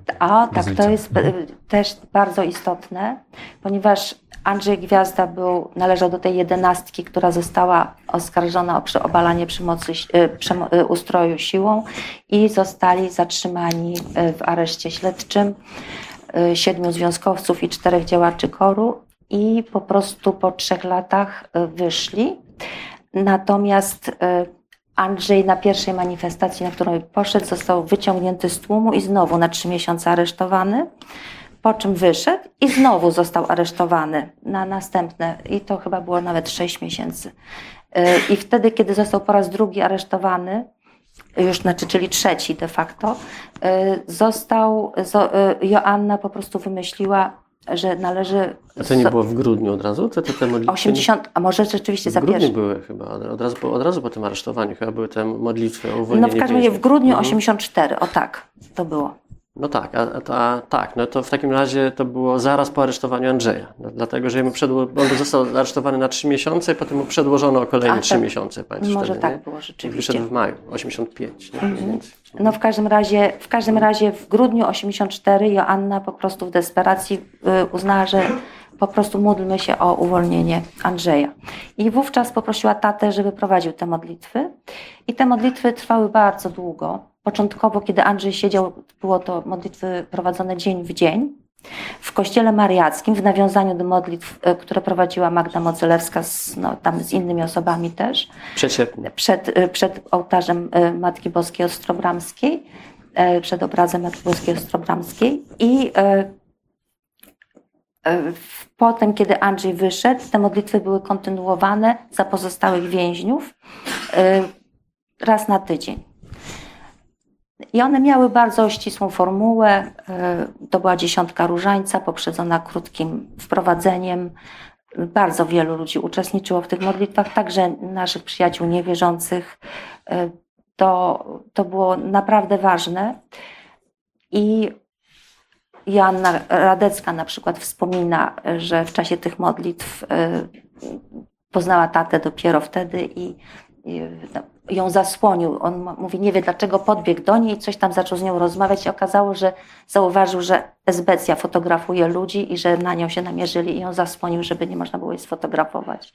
A tak, to jest też bardzo istotne, ponieważ Andrzej Gwiazda był, należał do tej jedenastki, która została oskarżona o obalanie przemocy, przemo- ustroju siłą i zostali zatrzymani w areszcie śledczym siedmiu związkowców i czterech działaczy koru i po prostu po trzech latach wyszli. Natomiast Andrzej na pierwszej manifestacji, na którą poszedł, został wyciągnięty z tłumu i znowu na trzy miesiące aresztowany, po czym wyszedł i znowu został aresztowany na następne, i to chyba było nawet sześć miesięcy. I wtedy, kiedy został po raz drugi aresztowany, już znaczy, czyli trzeci de facto, został, Joanna po prostu wymyśliła, że należy... A to nie było w grudniu od razu? Te, te, te modlitwy? osiemdziesiąt, a może rzeczywiście za pierwszym. W grudniu były chyba, od razu, od razu po tym aresztowaniu chyba były te modlitwy o uwolnienie. No w każdym razie w grudniu osiemdziesiąt cztery, o tak, to było. No tak, a, a, a tak, no to w takim razie to było zaraz po aresztowaniu Andrzeja. No, dlatego, że mu przedło, on został aresztowany na trzy miesiące i potem mu przedłożono o kolejne trzy tak. miesiące. Może wtedy, tak nie? było rzeczywiście. Wyszedł w maju, osiemdziesiąt pięć. Nie? Mm-hmm. No w każdym razie, w każdym razie w grudniu osiemdziesiąt cztery Joanna po prostu w desperacji uznała, że po prostu módlmy się o uwolnienie Andrzeja. I wówczas poprosiła tatę, żeby prowadził te modlitwy. I te modlitwy trwały bardzo długo. Początkowo, kiedy Andrzej siedział, było to modlitwy prowadzone dzień w dzień. W kościele mariackim, w nawiązaniu do modlitw, które prowadziła Magda Modzelewska z, no, tam z innymi osobami też. Przeciętnie. Przed, przed ołtarzem Matki Boskiej Ostrobramskiej, przed obrazem Matki Boskiej Ostrobramskiej. I potem, kiedy Andrzej wyszedł, te modlitwy były kontynuowane za pozostałych więźniów raz na tydzień. I one miały bardzo ścisłą formułę. To była dziesiątka różańca poprzedzona krótkim wprowadzeniem. Bardzo wielu ludzi uczestniczyło w tych modlitwach, także naszych przyjaciół niewierzących. To, to było naprawdę ważne. I Joanna Radecka na przykład wspomina, że w czasie tych modlitw poznała tatę dopiero wtedy i ją zasłonił. On mówi, nie wie dlaczego, podbiegł do niej, coś tam zaczął z nią rozmawiać i okazało, że zauważył, że esbecja fotografuje ludzi i że na nią się namierzyli i ją zasłonił, żeby nie można było jej sfotografować.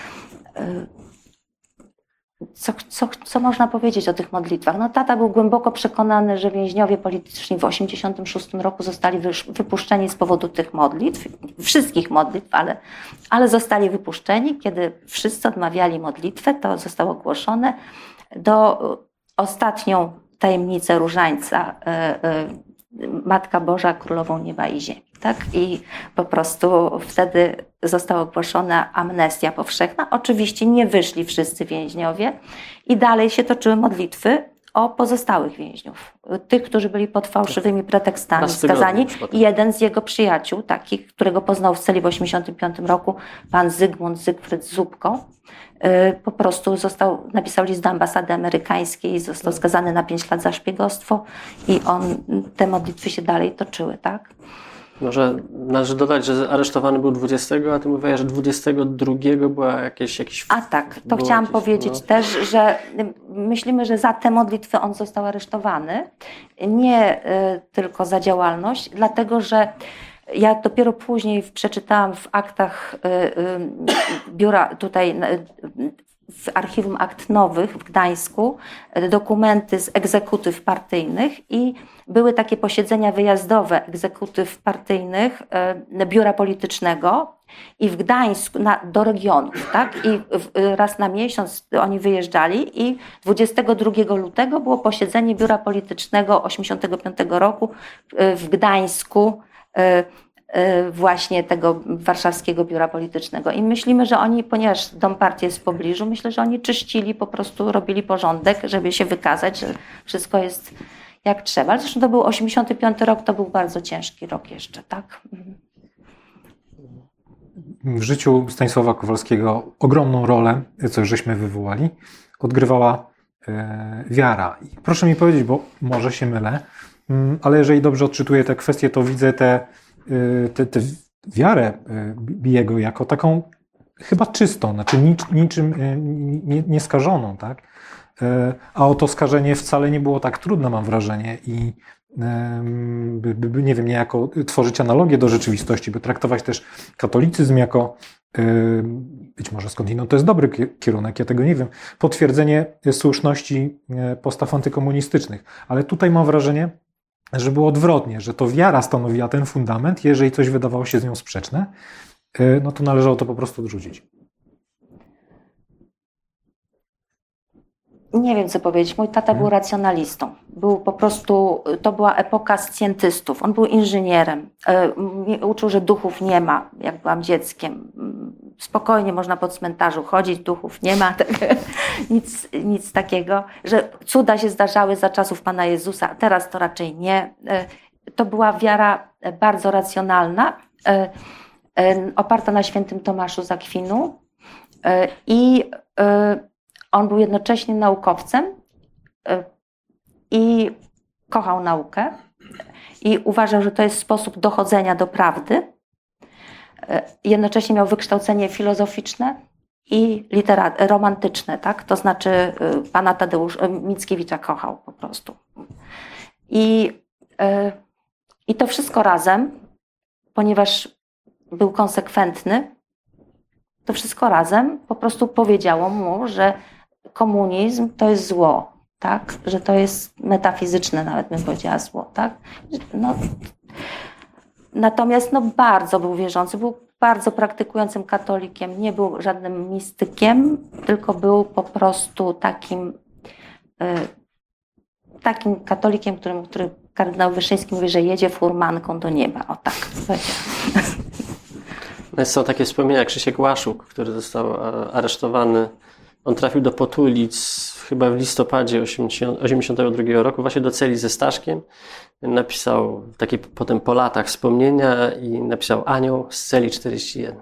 Co, co, co można powiedzieć o tych modlitwach? No, tata był głęboko przekonany, że więźniowie polityczni w osiemdziesiątym szóstym roku zostali wypuszczeni z powodu tych modlitw, wszystkich modlitw, ale, ale zostali wypuszczeni. Kiedy wszyscy odmawiali modlitwę, to zostało ogłoszone do ostatnią tajemnicę różańca Matka Boża, Królową Nieba i Ziemi. Tak? I po prostu wtedy została ogłoszona amnestia powszechna. Oczywiście nie wyszli wszyscy więźniowie i dalej się toczyły modlitwy o pozostałych więźniów. Tych, którzy byli pod fałszywymi pretekstami skazani. I jeden z jego przyjaciół, taki, którego poznał w celi w osiemdziesiątym piątym roku, pan Zygmunt Zygfryd Zupko, po prostu został, napisał list do ambasady amerykańskiej, został skazany na pięć lat za szpiegostwo i on, te modlitwy się dalej toczyły, tak? Może należy dodać, że aresztowany był dwudziestego, a ty mówiłaś, że dwudziestego drugiego była jakieś... jakieś a tak, to chciałam jakieś, powiedzieć no. też, że myślimy, że za te modlitwy on został aresztowany, nie y, tylko za działalność, dlatego że ja dopiero później przeczytałam w aktach y, y, biura tutaj y, w Archiwum Akt Nowych w Gdańsku dokumenty z egzekutyw partyjnych i były takie posiedzenia wyjazdowe egzekutyw partyjnych biura politycznego i w Gdańsku na, do regionów, tak? I raz na miesiąc oni wyjeżdżali i dwudziestego drugiego lutego było posiedzenie biura politycznego osiemdziesiątego piątego roku w Gdańsku, właśnie tego warszawskiego biura politycznego. I myślimy, że oni, ponieważ dom partii jest w pobliżu, myślę, że oni czyścili, po prostu robili porządek, żeby się wykazać, że wszystko jest jak trzeba. Ale zresztą to był osiemdziesiąty piąty rok, to był bardzo ciężki rok jeszcze, tak? W życiu Stanisława Kowalskiego ogromną rolę, co już żeśmy wywołali, odgrywała e, wiara. I proszę mi powiedzieć, bo może się mylę, ale jeżeli dobrze odczytuję tę kwestię, to widzę tę Tę, tę wiarę Bijego jako taką chyba czystą, znaczy nic, niczym nie, nieskażoną, tak? A oto skażenie wcale nie było tak trudne, mam wrażenie. I by, by, nie wiem, niejako tworzyć analogię do rzeczywistości, by traktować też katolicyzm jako, być może skądinąd to jest dobry kierunek, ja tego nie wiem, potwierdzenie słuszności postaw antykomunistycznych. Ale tutaj mam wrażenie, że było odwrotnie, że to wiara stanowiła ten fundament, jeżeli coś wydawało się z nią sprzeczne, no to należało to po prostu odrzucić. Nie wiem, co powiedzieć. Mój tata był racjonalistą. Był po prostu, to była epoka scjentystów. On był inżynierem. Uczył, że duchów nie ma, jak byłam dzieckiem. Spokojnie można po cmentarzu chodzić, duchów nie ma. Tak, nic, nic takiego. Że cuda się zdarzały za czasów Pana Jezusa, teraz to raczej nie. To była wiara bardzo racjonalna, oparta na świętym Tomaszu z Akwinu. I on był jednocześnie naukowcem i kochał naukę i uważał, że to jest sposób dochodzenia do prawdy. Jednocześnie miał wykształcenie filozoficzne i litera- romantyczne, tak? To znaczy pana Tadeusza Mickiewicza kochał po prostu. I, i to wszystko razem, ponieważ był konsekwentny, to wszystko razem po prostu powiedziało mu, że komunizm to jest zło, tak? Że to jest metafizyczne, nawet bym powiedziała, zło, tak? No, natomiast no, bardzo był wierzący, był bardzo praktykującym katolikiem, nie był żadnym mistykiem, tylko był po prostu takim, y, takim katolikiem, którym, który kardynał Wyszyński mówi, że jedzie furmanką do nieba. O tak powiedział. Są takie wspomnienia, Krzysiek Łaszuk, który został aresztowany. On trafił do Potulic chyba w listopadzie osiemdziesiątego drugiego roku, właśnie do celi ze Staszkiem. Napisał takie potem po latach wspomnienia i napisał Anioł z celi czterdzieści jeden.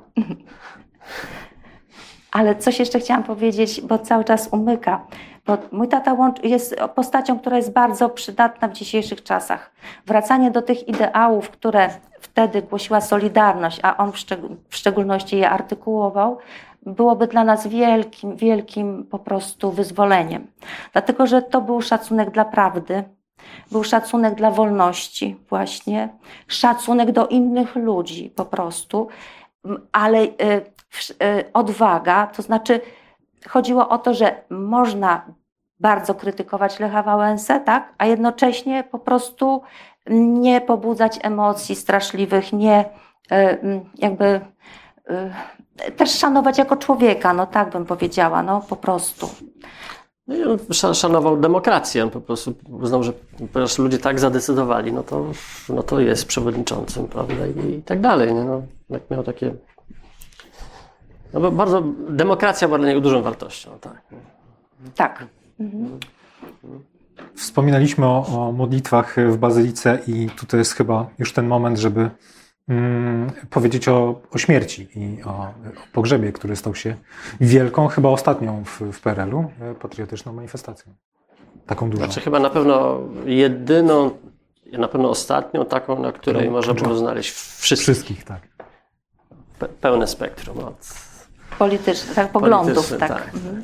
Ale coś jeszcze chciałam powiedzieć, bo cały czas umyka. Bo mój tata jest postacią, która jest bardzo przydatna w dzisiejszych czasach. Wracanie do tych ideałów, które wtedy głosiła Solidarność, a on w, szczeg- w szczególności je artykułował, byłoby dla nas wielkim, wielkim po prostu wyzwoleniem. Dlatego, że to był szacunek dla prawdy, był szacunek dla wolności właśnie, szacunek do innych ludzi po prostu, ale y, y, odwaga, to znaczy chodziło o to, że można bardzo krytykować Lecha Wałęsę, tak? A jednocześnie po prostu nie pobudzać emocji straszliwych, nie jakby też szanować jako człowieka, no tak bym powiedziała, no po prostu. No i on szanował demokrację, on po prostu uznał, że ponieważ ludzie tak zadecydowali, no to, no to jest przewodniczącym, prawda, i, i tak dalej, nie? No, jak miał takie... No bo bardzo, demokracja była dla niego dużą wartością, tak. Tak. Mhm. Wspominaliśmy o, o modlitwach w Bazylice i tutaj jest chyba już ten moment, żeby mm, powiedzieć o, o śmierci i o, o pogrzebie, który stał się wielką, chyba ostatnią w, w P R L u, patriotyczną manifestacją. Taką dużą. Znaczy chyba na pewno jedyną, na pewno ostatnią taką, na której no, można było znaleźć wszystkich. Wszystkich, tak. Pe- pełne spektrum od politycznych, tak, poglądów. Tak. tak. Mhm.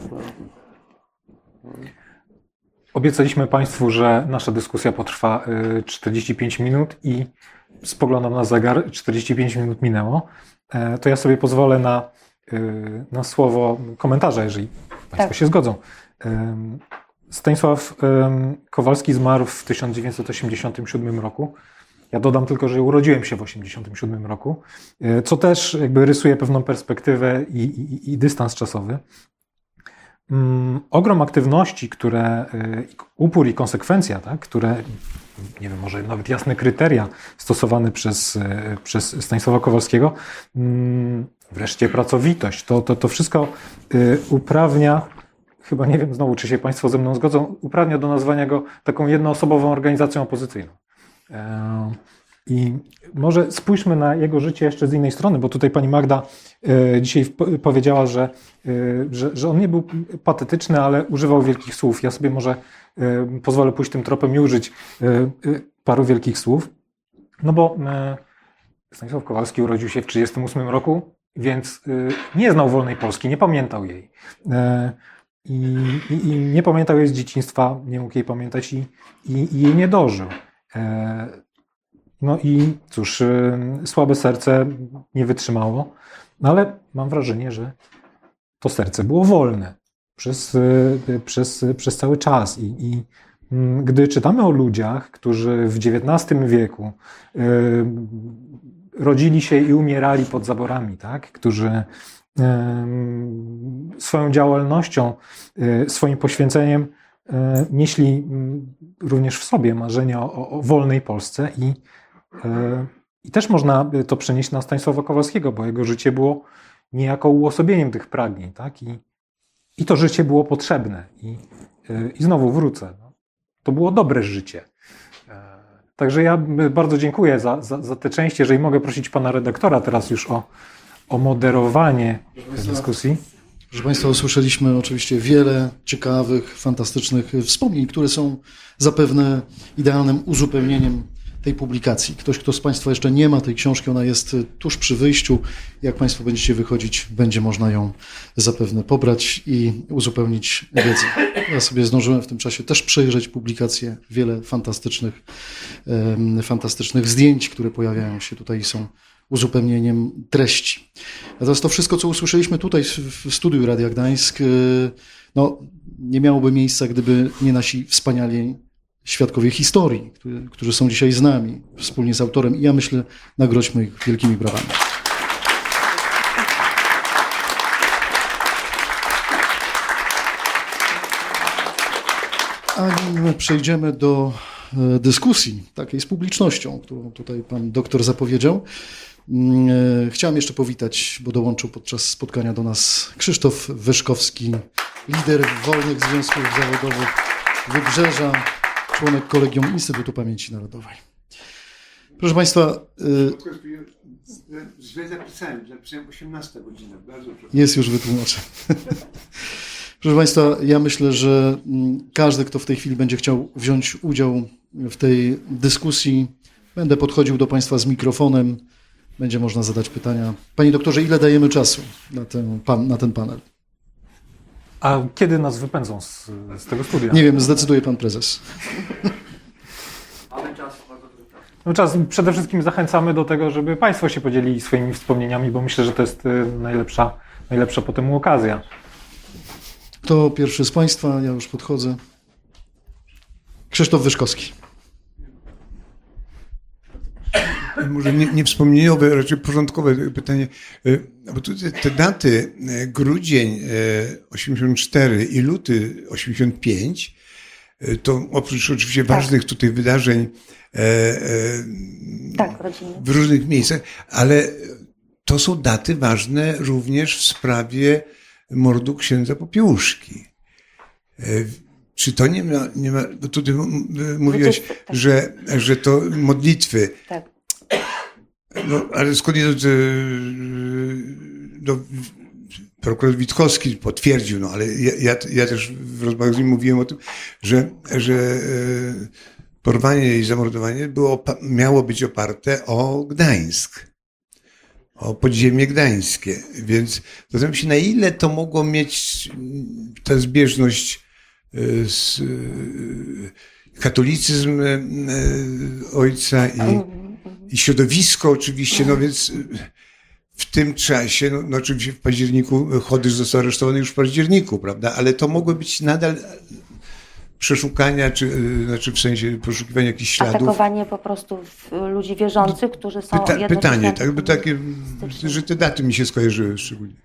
Obiecaliśmy Państwu, że nasza dyskusja potrwa czterdzieści pięć minut i spoglądam na zegar, czterdzieści pięć minut minęło. To ja sobie pozwolę na, na słowo komentarza, jeżeli Państwo tak. się zgodzą. Stanisław Kowalski zmarł w tysiąc dziewięćset osiemdziesiątym siódmym roku. Ja dodam tylko, że urodziłem się w osiemdziesiątym siódmym roku, co też jakby rysuje pewną perspektywę i, i, i dystans czasowy. Um, ogrom aktywności, które, y, upór i konsekwencja, tak, które, nie wiem, może nawet jasne kryteria stosowane przez, y, przez Stanisława Kowalskiego, y, wreszcie pracowitość, to, to, to wszystko y, uprawnia, chyba nie wiem znowu, czy się Państwo ze mną zgodzą, uprawnia do nazwania go taką jednoosobową organizacją opozycyjną. Y, I może spójrzmy na jego życie jeszcze z innej strony, bo tutaj pani Magda y, dzisiaj w, powiedziała, że, y, że, że on nie był patetyczny, ale używał wielkich słów. Ja sobie może y, pozwolę pójść tym tropem i użyć y, y, paru wielkich słów. No bo y, Stanisław Kowalski urodził się w tysiąc dziewięćset trzydziestym ósmym roku, więc y, nie znał wolnej Polski, nie pamiętał jej. Y, i, i, I nie pamiętał jej z dzieciństwa, nie mógł jej pamiętać i, i, i jej nie dożył. No i cóż, słabe serce nie wytrzymało, no ale mam wrażenie, że to serce było wolne przez, przez, przez cały czas. I, i gdy czytamy o ludziach, którzy w dziewiętnastym wieku rodzili się i umierali pod zaborami, tak? Którzy swoją działalnością, swoim poświęceniem nieśli również w sobie marzenia o, o wolnej Polsce i, i też można to przenieść na Stanisława Kowalskiego, bo jego życie było niejako uosobieniem tych pragnień, tak? I, i to życie było potrzebne. I, i znowu wrócę. To było dobre życie. Także ja bardzo dziękuję za, za, za tę część. Jeżeli mogę prosić pana redaktora teraz już o, o moderowanie dyskusji. Proszę Państwa, usłyszeliśmy oczywiście wiele ciekawych, fantastycznych wspomnień, które są zapewne idealnym uzupełnieniem tej publikacji. Ktoś, kto z Państwa jeszcze nie ma tej książki, ona jest tuż przy wyjściu. Jak Państwo będziecie wychodzić, będzie można ją zapewne pobrać i uzupełnić wiedzę. Ja sobie zdążyłem w tym czasie też przejrzeć publikację. Wiele fantastycznych, fantastycznych zdjęć, które pojawiają się tutaj i są uzupełnieniem treści. Natomiast to wszystko, co usłyszeliśmy tutaj w studiu Radia Gdańsk, no, nie miałoby miejsca, gdyby nie nasi wspaniali świadkowie historii, którzy, którzy są dzisiaj z nami, wspólnie z autorem. I ja myślę, nagrodźmy ich wielkimi brawami. A nim przejdziemy do dyskusji takiej z publicznością, którą tutaj pan doktor zapowiedział, chciałem jeszcze powitać, bo dołączył podczas spotkania do nas Krzysztof Wyszkowski, lider Wolnych Związków Zawodowych Wybrzeża, członek Kolegium Instytutu Pamięci Narodowej. Proszę Państwa... Źle zapisałem, zapisałem osiemnasta godzina. Bardzo proszę. Jest już wytłumaczone. Proszę Państwa, ja myślę, że każdy, kto w tej chwili będzie chciał wziąć udział w tej dyskusji, będę podchodził do Państwa z mikrofonem, będzie można zadać pytania. Panie doktorze, ile dajemy czasu na ten, pan, na ten panel? A kiedy nas wypędzą z, z tego studia? Nie wiem, zdecyduje pan prezes. Mamy czas, bardzo dużo czasu. No czas. Przede wszystkim zachęcamy do tego, żeby Państwo się podzielili swoimi wspomnieniami, bo myślę, że to jest najlepsza, najlepsza potem okazja. Kto pierwszy z Państwa? Ja już podchodzę. Krzysztof Wyszkowski. Może nie, nie wspomnieniowe, raczej porządkowe pytanie, bo tu te daty, grudzień osiemdziesiąt cztery i luty osiemdziesiąt pięć, to oprócz oczywiście tak. ważnych tutaj wydarzeń tak, rodzinnych. w różnych miejscach, ale to są daty ważne również w sprawie mordu księdza Popiełuszki. Czy to nie ma, nie ma bo tutaj mówiłeś, tak. że, że to modlitwy. Tak. No, ale skądinąd no, prokurator Witkowski potwierdził, no, ale ja, ja, ja też w rozmowach z nim mówiłem o tym, że, że porwanie i zamordowanie było, miało być oparte o Gdańsk, o podziemie gdańskie. Więc zastanawiam się, na ile to mogło mieć ta zbieżność z katolicyzm ojca i, i środowisko oczywiście, no więc w tym czasie, no, no oczywiście w październiku Chodysz został aresztowany już w październiku, prawda, ale to mogły być nadal przeszukania, czy znaczy w sensie poszukiwania jakichś śladów. Atakowanie po prostu ludzi wierzących, którzy są Pyta, jednocześnie... Pytanie, tak, bo takie, że te daty mi się skojarzyły szczególnie.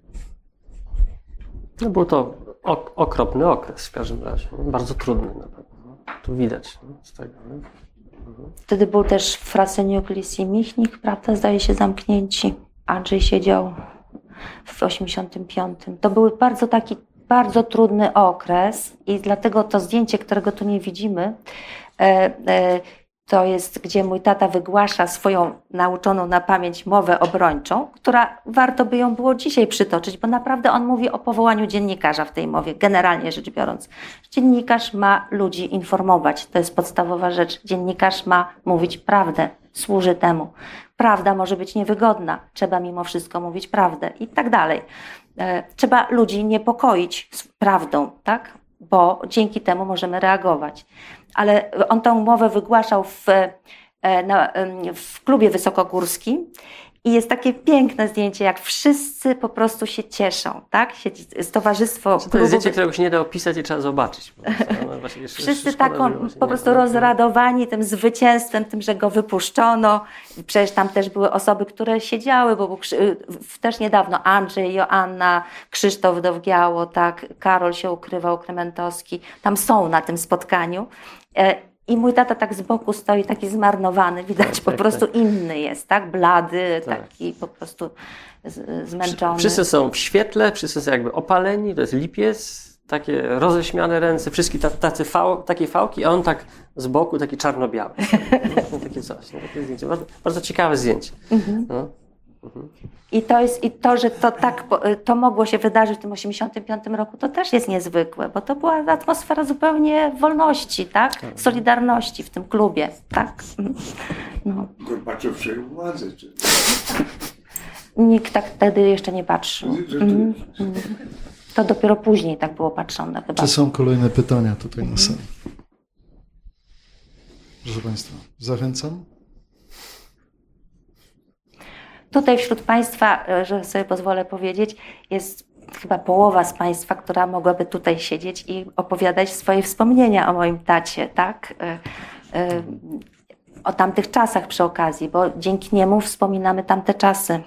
No był to ok- okropny okres w każdym razie. Bardzo trudny na pewno. Tu widać no, z tego. No. Mhm. Wtedy był też Fraseniuk, i Michnik, prawda, zdaje się, zamknięci. Andrzej siedział w osiemdziesiątym piątym. To był bardzo taki, bardzo trudny okres i dlatego to zdjęcie, którego tu nie widzimy, e, e, to jest, gdzie mój tata wygłasza swoją nauczoną na pamięć mowę obrończą, która warto by ją było dzisiaj przytoczyć, bo naprawdę on mówi o powołaniu dziennikarza w tej mowie, generalnie rzecz biorąc. Dziennikarz ma ludzi informować, to jest podstawowa rzecz. Dziennikarz ma mówić prawdę, służy temu. Prawda może być niewygodna, trzeba mimo wszystko mówić prawdę i tak dalej. Trzeba ludzi niepokoić prawdą, tak? Bo dzięki temu możemy reagować. ale on tę umowę wygłaszał w, na, w klubie wysokogórskim. I jest takie piękne zdjęcie, jak wszyscy po prostu się cieszą, tak? Z towarzystwo To jest zdjęcie, którego się nie da opisać i trzeba zobaczyć. No, wszyscy tak po prostu rozradowani tym zwycięstwem, tym, że go wypuszczono. Przecież tam też były osoby, które siedziały, bo był też niedawno Andrzej, Joanna, Krzysztof Dowgiało, tak? Karol się ukrywał, Krementowski. Tam są na tym spotkaniu. I mój tata tak z boku stoi, taki zmarnowany, widać tak, po tak, prostu tak. inny jest, tak? Blady, tak. taki po prostu z, zmęczony. Wszyscy są w świetle, wszyscy są jakby opaleni, to jest lipiec, takie roześmiane ręce, wszystkie tacy fał, takie fałki, a on tak z boku, taki czarno-biały. takie coś, nie? Takie zdjęcie. Bardzo, bardzo ciekawe zdjęcie. Mhm. No. Mhm. I to jest, i to, że to tak, to mogło się wydarzyć w tym osiemdziesiątym piątym roku, to też jest niezwykłe, bo to była atmosfera zupełnie wolności, tak? Solidarności w tym klubie, tak? No. Gorbaczow przejął władzę. Czy... Nikt tak wtedy jeszcze nie patrzył. Mm. To dopiero później tak było patrzone chyba. Czy są kolejne pytania tutaj na sali? Proszę Państwa, zachęcam. Tutaj wśród Państwa, że sobie pozwolę powiedzieć, jest chyba połowa z Państwa, która mogłaby tutaj siedzieć i opowiadać swoje wspomnienia o moim tacie, tak? O tamtych czasach przy okazji, bo dzięki niemu wspominamy tamte czasy,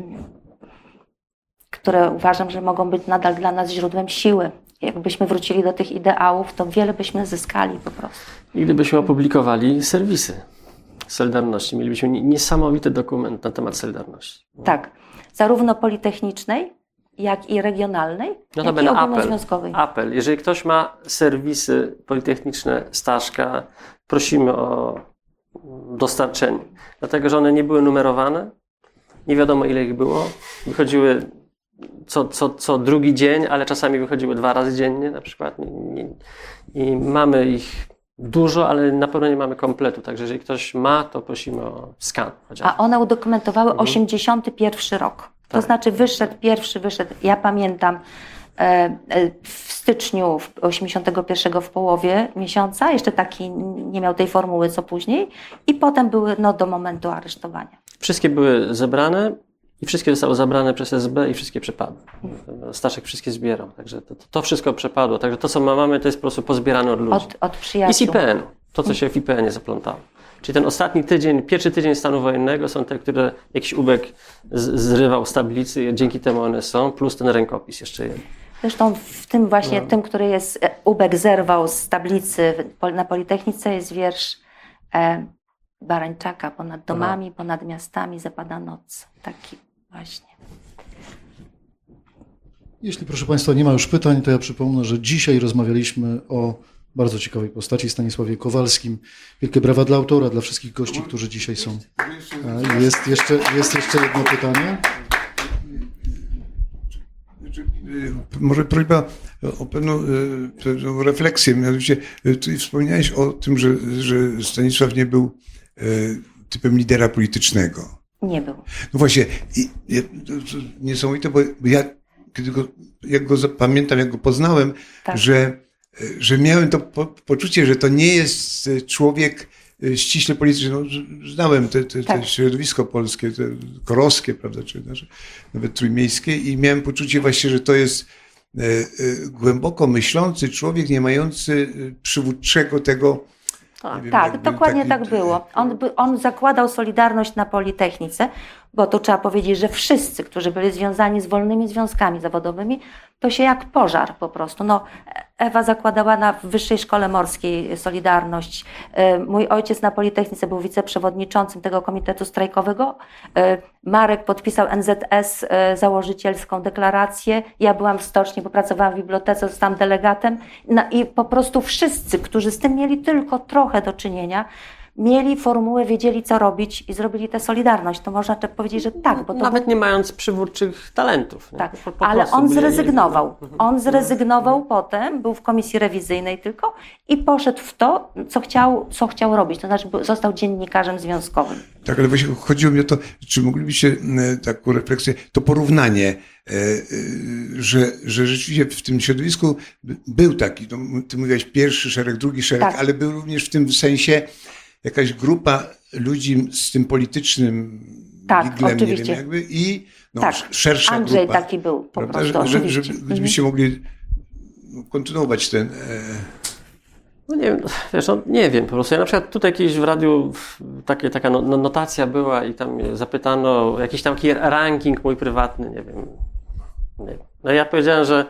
które uważam, że mogą być nadal dla nas źródłem siły. Jakbyśmy wrócili do tych ideałów, to wiele byśmy zyskali po prostu. I gdybyśmy opublikowali serwisy Solidarności, mielibyśmy niesamowity dokument na temat Solidarności. Tak, zarówno politechnicznej, jak i regionalnej, no jak i ogólnozwiązkowej. Apel, apel. Jeżeli ktoś ma serwisy politechniczne, Staszka, prosimy o dostarczenie. Dlatego, że one nie były numerowane, nie wiadomo ile ich było. Wychodziły co, co, co drugi dzień, ale czasami wychodziły dwa razy dziennie na przykład. Nie, nie, I mamy ich dużo, ale na pewno nie mamy kompletu. Także jeżeli ktoś ma, to prosimy o skan. Chociażby. A one udokumentowały mhm. osiemdziesiąty pierwszy rok. To tak. znaczy wyszedł pierwszy, wyszedł, ja pamiętam e, w styczniu osiemdziesiątego pierwszego w połowie miesiąca, jeszcze taki nie miał tej formuły co później i potem były no, do momentu aresztowania. Wszystkie były zebrane i wszystkie zostały zabrane przez S B i wszystkie przepadły. Hmm. Staszek wszystkie zbierał, także to, to wszystko przepadło. Także to, co my mamy, to jest po prostu pozbierane od ludzi. Od, od przyjaciół. I z I P N, to, co się w I P N-ie zaplątało. Czyli ten ostatni tydzień, pierwszy tydzień stanu wojennego są te, które jakiś ubek z, zrywał z tablicy i dzięki temu one są, plus ten rękopis jeszcze jeden. Zresztą w tym właśnie, no. tym, który jest ubek zerwał z tablicy na Politechnice jest wiersz e, Barańczaka, ponad domami, no. ponad miastami zapada noc. Taki właśnie. Jeśli, proszę Państwa, nie ma już pytań, to ja przypomnę, że dzisiaj rozmawialiśmy o bardzo ciekawej postaci, Stanisławie Kowalskim. Wielkie brawa dla autora, dla wszystkich gości, którzy dzisiaj są. Jest jeszcze, jest jeszcze jedno pytanie. Może prośba o pewną, pewną refleksję. Mianowicie, ty wspomniałeś o tym, że, że Stanisław nie był typem lidera politycznego. Nie był. No właśnie, i, ja, niesamowite, bo ja kiedy go, jak go pamiętam, jak go poznałem, tak. że, że miałem to po, poczucie, że to nie jest człowiek ściśle polityczny. No, znałem te, te, tak. te środowisko polskie, te korowskie, prawda, czy nawet trójmiejskie i miałem poczucie właśnie, że to jest e, e, głęboko myślący człowiek, nie mający przywódczego tego. Tak, wiem, tak dokładnie taki, tak było. On, on zakładał Solidarność na Politechnice, bo to trzeba powiedzieć, że wszyscy, którzy byli związani z wolnymi związkami zawodowymi, to się jak pożar po prostu. No, Ewa zakładała na Wyższej Szkole Morskiej Solidarność. Mój ojciec na Politechnice był wiceprzewodniczącym tego komitetu strajkowego. Marek podpisał N Z S założycielską deklarację. Ja byłam w stoczni, bo pracowałam w bibliotece, zostałam delegatem. No i po prostu wszyscy, którzy z tym mieli tylko trochę do czynienia, mieli formułę, wiedzieli co robić i zrobili tę Solidarność. To można tak powiedzieć, że tak. Bo to Nawet był... nie mając przywódczych talentów. Nie? Tak, Po, po ale prostu on byli- zrezygnował. On zrezygnował potem, był w komisji rewizyjnej tylko i poszedł w to, co chciał, co chciał robić. To znaczy był- został dziennikarzem związkowym. Tak, ale właśnie chodziło mi o to, czy moglibyście e, taką refleksję, to porównanie, e, e, że, że rzeczywiście w tym środowisku by- był taki, no, ty mówiłaś pierwszy szereg, drugi szereg, Tak. ale był również w tym sensie jakaś grupa ludzi z tym politycznym Tak, giglem, nie oczywiście. wiem jakby, i no, Tak, szersza Andrzej grupa. taki był po prawda, prostu, że, że, oczywiście. że, żebyście mogli kontynuować ten... E, No nie wiem, wiesz, no nie wiem po prostu. Ja na przykład tutaj kiedyś w radiu takie, taka no- no- notacja była i tam mnie zapytano o jakiś tam taki ranking mój prywatny, nie wiem. Nie wiem. No i ja powiedziałem, że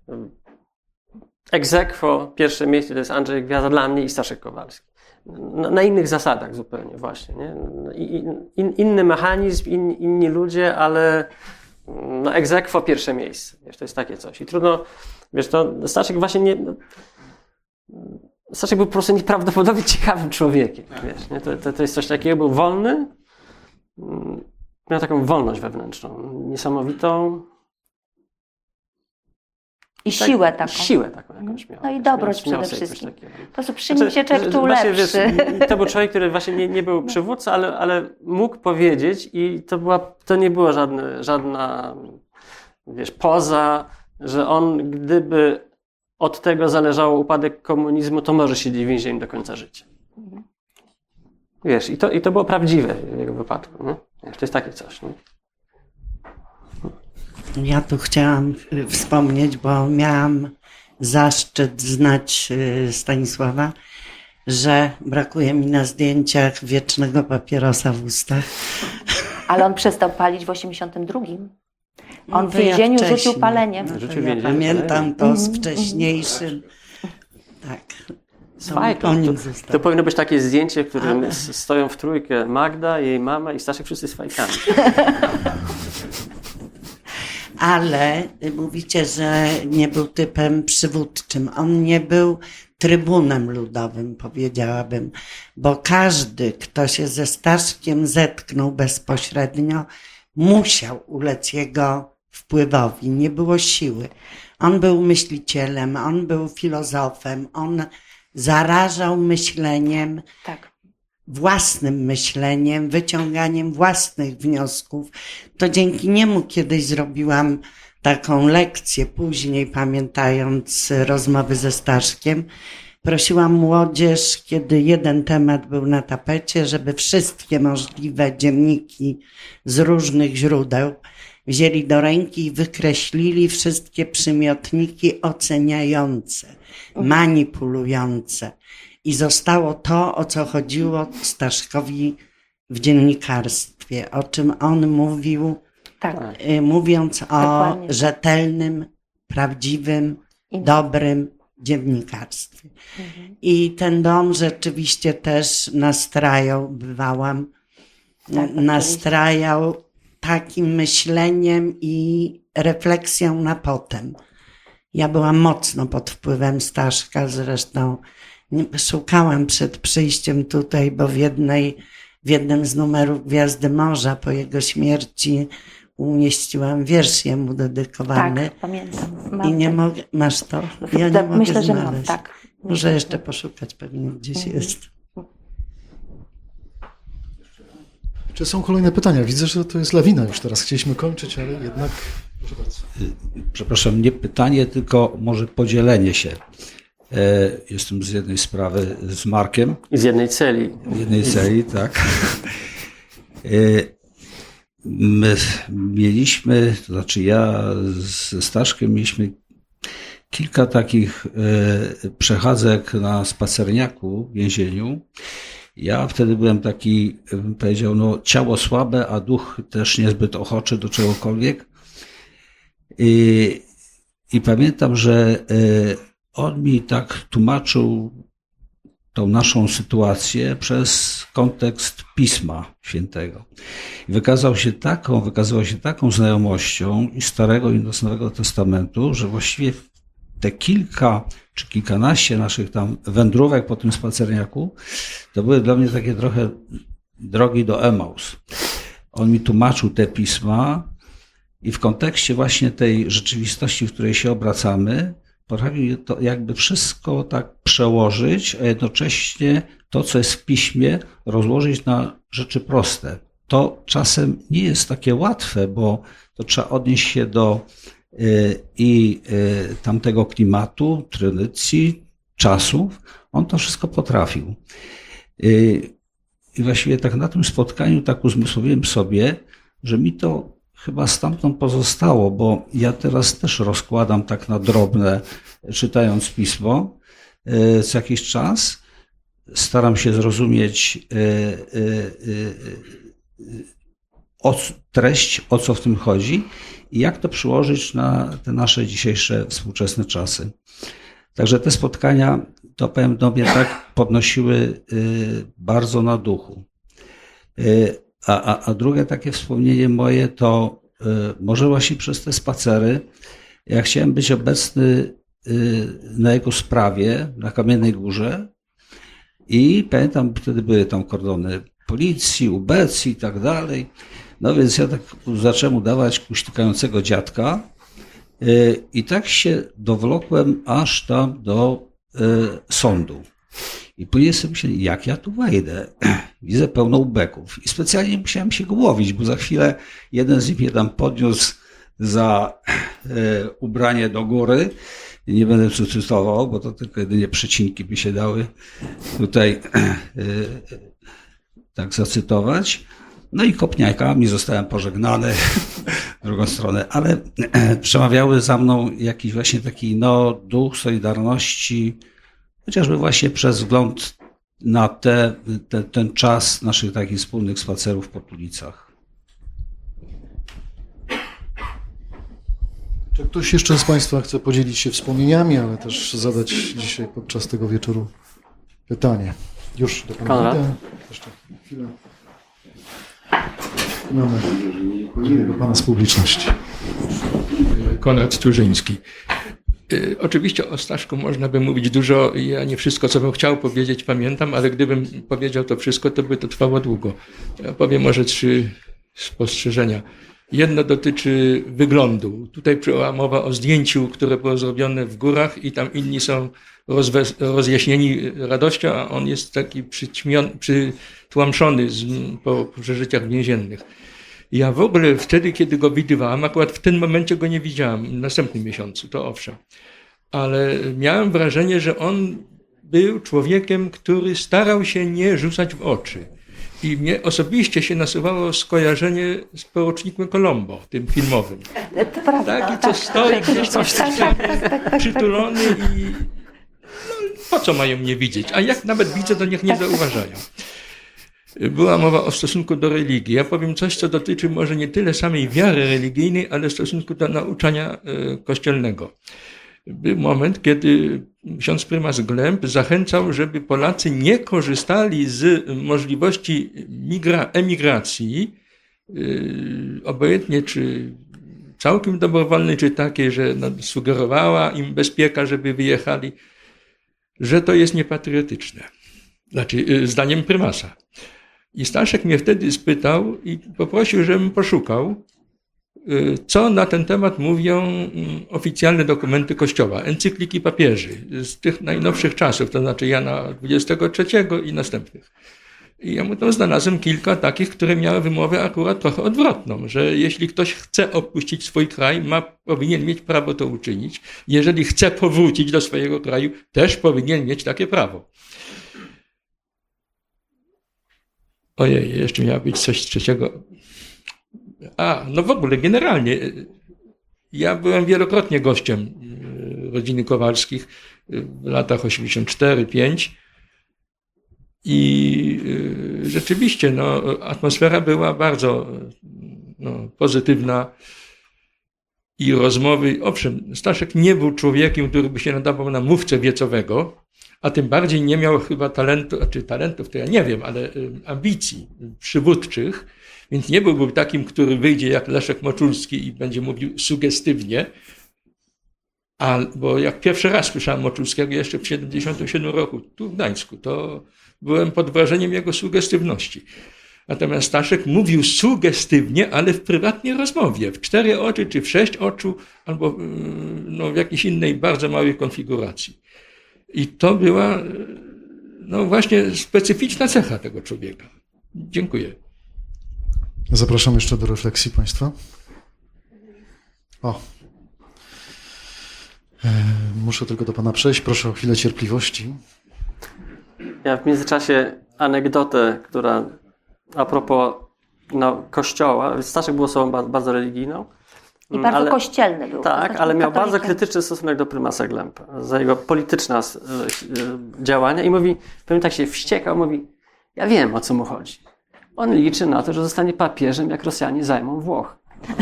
ex aequo pierwsze miejsce to jest Andrzej Gwiazda dla mnie i Staszek Kowalski. Na, na innych zasadach zupełnie właśnie, nie? I, in, inny mechanizm, in, inni ludzie, ale no ex aequo pierwsze miejsce. Wiesz, to jest takie coś. I trudno, wiesz, to Staszek właśnie nie... Staszek był po prostu nieprawdopodobnie ciekawym człowiekiem. Wiesz, nie? To, to, to jest coś takiego, był wolny, miał taką wolność wewnętrzną, niesamowitą. I tak, siłę taką. Siłę taką jakąś miał. No i Wiesz, dobroć miał- miał przede sobie coś wszystkim. takiego. Po prostu przy nim się człowiek że- czuł właśnie, lepszy. Wiesz, to był człowiek, który właśnie nie, nie był przywódcą, ale, ale mógł powiedzieć i to, była, to nie była żadna, żadna wiesz, poza, że on gdyby od tego zależało upadek komunizmu, to może siedzieć w więzieniu do końca życia. Wiesz, i to, i to było prawdziwe w jego wypadku. Nie? Wiesz, to jest takie coś. Nie? Ja tu chciałam y, wspomnieć, bo miałam zaszczyt znać y, Stanisława, że brakuje mi na zdjęciach wiecznego papierosa w ustach. Ale on przestał palić w osiemdziesiątym drugim. On No w to ja więzieniu wcześniej. rzucił palenie. No to Rzucił ja więzieniu pamiętam palenie. to z wcześniejszym. Tak. Słuchaj, to, koniec to, został. to powinno być takie zdjęcie, w którym Ale- s- stoją w trójkę Magda, jej mama i Staszek, wszyscy z fajkami. Ale mówicie, że nie był typem przywódczym. On nie był trybunem ludowym, powiedziałabym, bo każdy, kto się ze Staszkiem zetknął bezpośrednio, musiał ulec jego wpływowi. Nie było siły. On był myślicielem, on był filozofem, on zarażał myśleniem, Tak. własnym myśleniem, wyciąganiem własnych wniosków. To dzięki niemu kiedyś zrobiłam taką lekcję później, pamiętając rozmowy ze Staszkiem. Prosiłam młodzież, kiedy jeden temat był na tapecie, żeby wszystkie możliwe dzienniki z różnych źródeł wzięli do ręki i wykreślili wszystkie przymiotniki oceniające, manipulujące. I zostało to, o co chodziło Staszkowi w dziennikarstwie, o czym on mówił, Tak. y, mówiąc o Dokładnie. rzetelnym, prawdziwym, I- dobrym dziennikarstwie. I ten dom rzeczywiście też nastrajał, bywałam, Tak, nastrajał takim myśleniem i refleksją na potem. Ja byłam mocno pod wpływem Staszka, zresztą nie- szukałam przed przyjściem tutaj, bo w jednej, w jednym z numerów Gwiazdy Morza po jego śmierci umieściłam wiersz jemu dedykowany. Tak, pamiętam. I Mam nie tak. mogę, masz to? Ja nie mogę Myślę, że znaleźć. mam, tak. Muszę jeszcze poszukać, pewnie gdzieś jest. Czy są kolejne pytania? Widzę, że to jest lawina już teraz. Chcieliśmy kończyć, ale jednak... Proszę bardzo. Przepraszam, nie pytanie, tylko może podzielenie się. E, Jestem z jednej sprawy z Markiem, I z jednej celi. w jednej celi, tak. E, My mieliśmy, to znaczy ja ze Staszkiem mieliśmy kilka takich e, przechadzek na spacerniaku w więzieniu. Ja wtedy byłem taki, bym powiedział, no ciało słabe, a duch też niezbyt ochoczy do czegokolwiek. I, i pamiętam, że y, on mi tak tłumaczył tą naszą sytuację przez kontekst Pisma Świętego. I wykazał się taką, wykazywał się taką znajomością i Starego i Nowego Testamentu, że właściwie te kilka czy kilkanaście naszych tam wędrówek po tym spacerniaku, to były dla mnie takie trochę drogi do Emaus. On mi tłumaczył te pisma i w kontekście właśnie tej rzeczywistości, w której się obracamy, potrafił to jakby wszystko tak przełożyć, a jednocześnie to, co jest w piśmie, rozłożyć na rzeczy proste. To czasem nie jest takie łatwe, bo to trzeba odnieść się do y, i y, tamtego klimatu, tradycji, czasów. On to wszystko potrafił. Y, I właściwie tak na tym spotkaniu tak uzmysłowiłem sobie, że mi to chyba stamtąd pozostało, bo ja teraz też rozkładam tak na drobne, czytając pismo y, co jakiś czas. Staram się zrozumieć y, y, y, o treść, o co w tym chodzi i jak to przyłożyć na te nasze dzisiejsze współczesne czasy. Także te spotkania, to powiem, do mnie tak podnosiły bardzo na duchu. A, a, a drugie takie wspomnienie moje to może właśnie przez te spacery. Ja chciałem być obecny na jego sprawie na Kamiennej Górze i pamiętam, wtedy były tam kordony policji, U B C i tak dalej. No więc ja tak zacząłem udawać kuśtykającego dziadka i tak się dowlokłem aż tam do sądu. I później sobie myślałem, jak ja tu wejdę? Widzę pełno ubeków. I specjalnie musiałem się go łowić, bo za chwilę jeden z nich mnie tam podniósł za ubranie do góry. Nie będę cytował, bo to tylko jedynie przecinki by się dały tutaj tak zacytować. No i kopniakami zostałem pożegnany w drugą stronę, ale przemawiały za mną jakiś właśnie taki no, duch solidarności, chociażby właśnie przez wzgląd na te, te, ten czas naszych takich wspólnych spacerów po ulicach. Czy ktoś jeszcze z Państwa chce podzielić się wspomnieniami, ale też zadać dzisiaj podczas tego wieczoru pytanie? Już do Pana Konrad. Jeszcze chwilę. Mamy do Pana z publiczności. Konrad Strużyński. Oczywiście o Staszku można by mówić dużo. Ja nie wszystko, co bym chciał powiedzieć, pamiętam, ale gdybym powiedział to wszystko, to by to trwało długo. Ja powiem może trzy spostrzeżenia. Jedno dotyczy wyglądu. Tutaj była mowa o zdjęciu, które było zrobione w górach i tam inni są rozwe- rozjaśnieni radością, a on jest taki przyćmion- przytłamszony z, po przeżyciach więziennych. Ja w ogóle wtedy, kiedy go widywałem, akurat w tym momencie go nie widziałem, w następnym miesiącu, to owszem. Ale miałem wrażenie, że on był człowiekiem, który starał się nie rzucać w oczy. I mnie osobiście się nasuwało skojarzenie z porucznikiem Colombo, tym filmowym. To prawda. Taki, co stoi gdzieś tam przytulony i no, po co mają mnie widzieć? A jak nawet widzę, to niech nie zauważają. Była mowa o stosunku do religii. Ja powiem coś, co dotyczy może nie tyle samej wiary religijnej, ale stosunku do nauczania kościelnego. Był moment, kiedy ksiądz prymas Glemp zachęcał, żeby Polacy nie korzystali z możliwości migra- emigracji, yy, obojętnie czy całkiem dobrowolnej, czy takiej, że no, sugerowała im bezpieka, żeby wyjechali, że to jest niepatriotyczne. Znaczy, yy, zdaniem prymasa. I Staszek mnie wtedy spytał i poprosił, żebym poszukał, co na ten temat mówią oficjalne dokumenty Kościoła, encykliki papieży z tych najnowszych czasów, to znaczy Jana dwudziestego trzeciego i następnych. I ja mu tam znalazłem kilka takich, które miały wymowę akurat trochę odwrotną, że jeśli ktoś chce opuścić swój kraj, ma, powinien mieć prawo to uczynić. Jeżeli chce powrócić do swojego kraju, też powinien mieć takie prawo. Ojej, jeszcze miało być coś trzeciego. A, no w ogóle, generalnie, ja byłem wielokrotnie gościem rodziny Kowalskich w latach osiemdziesiąt cztery pięć i rzeczywiście, no, atmosfera była bardzo no, pozytywna i rozmowy. Owszem, Staszek nie był człowiekiem, który by się nadawał na mówcę wiecowego, a tym bardziej nie miał chyba talentu, czy talentów, to ja nie wiem, ale ambicji przywódczych. Więc nie byłby takim, który wyjdzie jak Leszek Moczulski i będzie mówił sugestywnie, A, bo jak pierwszy raz słyszałem Moczulskiego jeszcze w siedemdziesiątym siódmym roku, tu w Gdańsku, to byłem pod wrażeniem jego sugestywności. Natomiast Staszek mówił sugestywnie, ale w prywatnej rozmowie, w cztery oczy, czy w sześć oczu, albo no, w jakiejś innej bardzo małej konfiguracji. I to była no właśnie specyficzna cecha tego człowieka. Dziękuję. Zapraszam jeszcze do refleksji Państwa. O. E, muszę tylko do Pana przejść. Proszę o chwilę cierpliwości. Ja w międzyczasie anegdotę, która a propos no, kościoła. Staszek był osobą bardzo religijną. I bardzo ale, kościelny był. Tak, ale miał katolikiem. bardzo krytyczny stosunek do prymasa Glempa, za jego polityczne działania i mówi, powiem tak się wściekał, mówi, ja wiem, o co mu chodzi. On liczy na to, że zostanie papieżem, jak Rosjanie zajmą Włoch.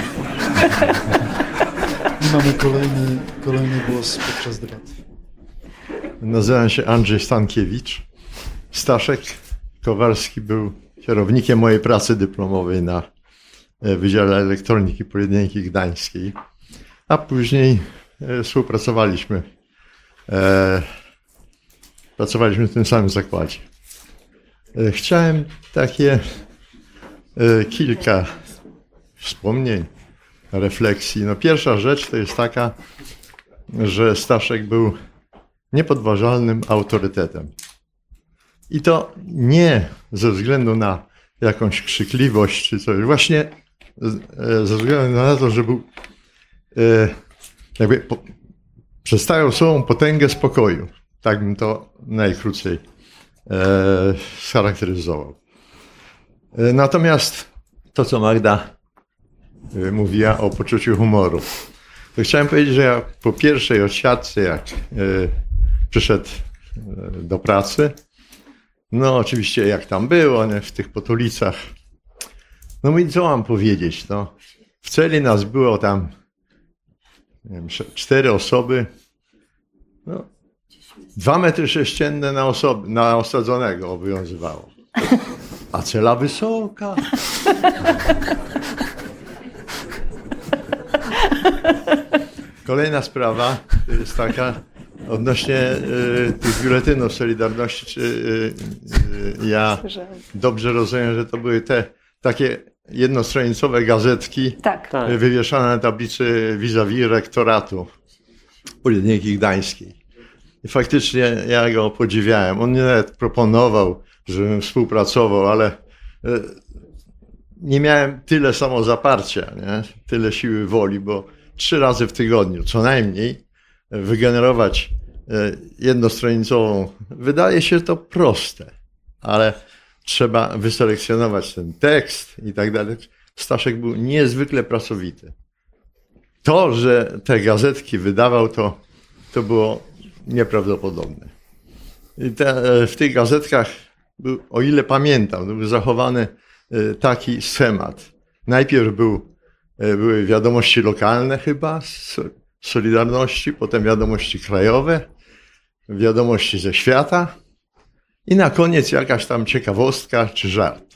I mamy kolejny, kolejny głos podczas debaty. Nazywam się Andrzej Stankiewicz. Staszek Kowalski był kierownikiem mojej pracy dyplomowej na Wydziale Elektroniki Politechniki Gdańskiej, a później współpracowaliśmy. E, pracowaliśmy w tym samym zakładzie. E, chciałem takie e, kilka wspomnień, refleksji. No, pierwsza rzecz to jest taka, że Staszek był niepodważalnym autorytetem. I to nie ze względu na jakąś krzykliwość czy coś, właśnie ze względu na to, że był jakby po, przedstawiał sobą potęgę spokoju. Tak bym to najkrócej e, scharakteryzował. E, natomiast to, co Magda e, mówiła o poczuciu humoru, to chciałem powiedzieć, że ja po pierwszej odsiadce, jak e, przyszedł e, do pracy, no oczywiście jak tam było, nie, w tych potulicach, no mówi, co mam powiedzieć, no. W celi nas było tam nie wiem, cztery osoby, no, dwa metry sześcienne na, osob- na osadzonego obowiązywało. A cela wysoka. Kolejna sprawa jest taka odnośnie y, tych biuletynów Solidarności. Czy, y, y, ja dobrze rozumiem, że to były te takie jednostronicowe gazetki tak. wywieszane na tablicy vis-a-vis rektoratu Politechniki Gdańskiej. I faktycznie ja go podziwiałem. On mnie nawet proponował, żebym współpracował, ale nie miałem tyle samozaparcia, nie? Tyle siły woli, bo trzy razy w tygodniu co najmniej wygenerować jednostronicową, wydaje się to proste, ale trzeba wyselekcjonować ten tekst i tak dalej. Staszek był niezwykle pracowity. To, że te gazetki wydawał, to, to było nieprawdopodobne. I te, w tych gazetkach, był, o ile pamiętam, był zachowany taki schemat. Najpierw był, były wiadomości lokalne chyba z Solidarności, potem wiadomości krajowe, wiadomości ze świata i na koniec jakaś tam ciekawostka czy żart.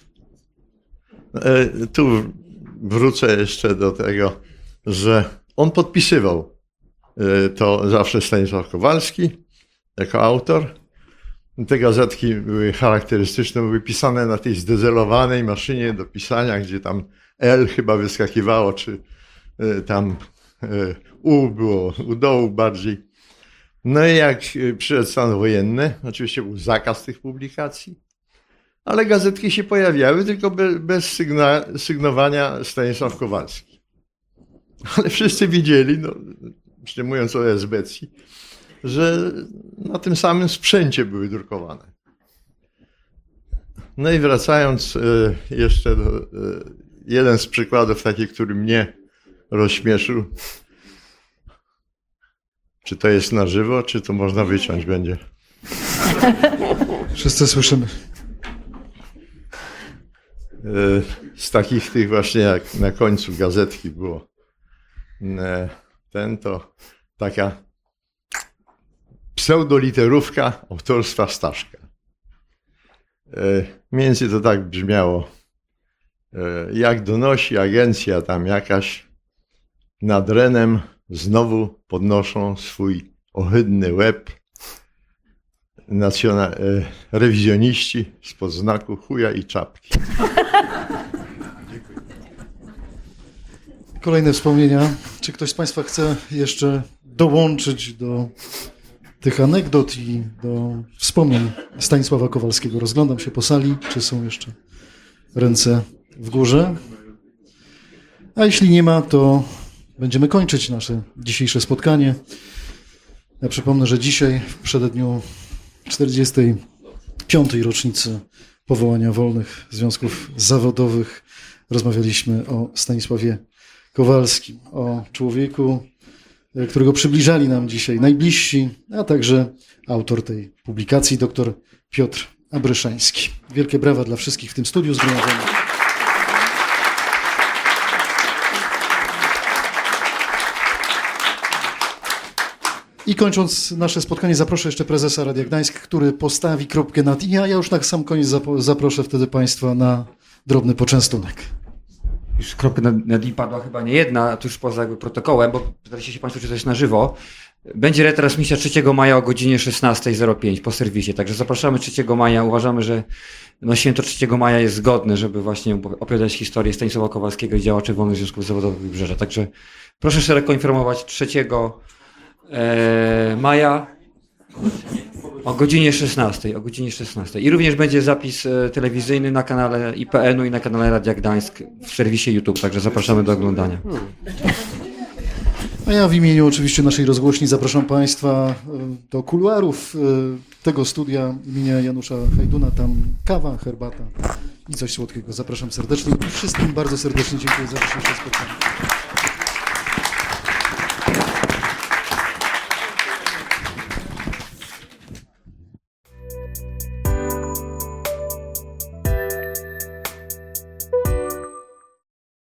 Tu wrócę jeszcze do tego, że on podpisywał to zawsze Stanisław Kowalski jako autor. Te gazetki były charakterystyczne, były pisane na tej zdezelowanej maszynie do pisania, gdzie tam L chyba wyskakiwało, czy tam U było u dołu bardziej. No i jak przyszedł stan wojenny, oczywiście był zakaz tych publikacji, ale gazetki się pojawiały, tylko bez, bez sygna, sygnowania Stanisław Kowalski. Ale wszyscy widzieli, no, jeszcze mówiąc o esbecji, że na tym samym sprzęcie były drukowane. No i wracając jeszcze do jeden z przykładów taki, który mnie rozśmieszył. Czy to jest na żywo, czy to można wyciąć będzie? Wszyscy słyszymy. Z takich tych właśnie, jak na końcu gazetki było ten, to taka pseudoliterówka autorstwa Staszka. Mniej więcej to tak brzmiało. Jak donosi agencja tam jakaś, nad Renem znowu podnoszą swój ohydny łeb nacjona- e, rewizjoniści spod znaku chuja i czapki. Kolejne wspomnienia. Czy ktoś z Państwa chce jeszcze dołączyć do tych anegdot i do wspomnień Stanisława Kowalskiego? Rozglądam się po sali, czy są jeszcze ręce w górze. A jeśli nie ma, to będziemy kończyć nasze dzisiejsze spotkanie. Ja przypomnę, że dzisiaj w przededniu czterdziestej piątej rocznicy powołania wolnych związków zawodowych rozmawialiśmy o Stanisławie Kowalskim, o człowieku, którego przybliżali nam dzisiaj najbliżsi, a także autor tej publikacji, dr Piotr Abryszański. Wielkie brawa dla wszystkich w tym studiu zgromadzonych. I kończąc nasze spotkanie, zaproszę jeszcze prezesa Radia Gdańsk, który postawi kropkę nad i, a ja już na sam koniec zaproszę wtedy Państwa na drobny poczęstunek. Już kropka nad, nad i padła chyba nie jedna, tuż poza jakby protokołem, bo pytaliście się Państwo, czy to jest na żywo. Będzie retransmisja trzeciego maja o godzinie szesnasta zero pięć po serwisie, także zapraszamy trzeciego maja. Uważamy, że no, święto trzeciego maja jest zgodne, żeby właśnie opowiadać historię Stanisława Kowalskiego i działaczy wolnych związków zawodowych Wybrzeża. Także proszę szeroko informować trzeciego maja o godzinie szesnastej. O godzinie szesnastej. I również będzie zapis telewizyjny na kanale I P N u i na kanale Radia Gdańsk w serwisie YouTube, także zapraszamy do oglądania. A ja w imieniu oczywiście naszej rozgłośni zapraszam Państwa do kuluarów tego studia imienia Janusza Hajduna. Tam kawa, herbata i coś słodkiego. Zapraszam serdecznie i wszystkim bardzo serdecznie dziękuję za dzisiejsze spotkanie.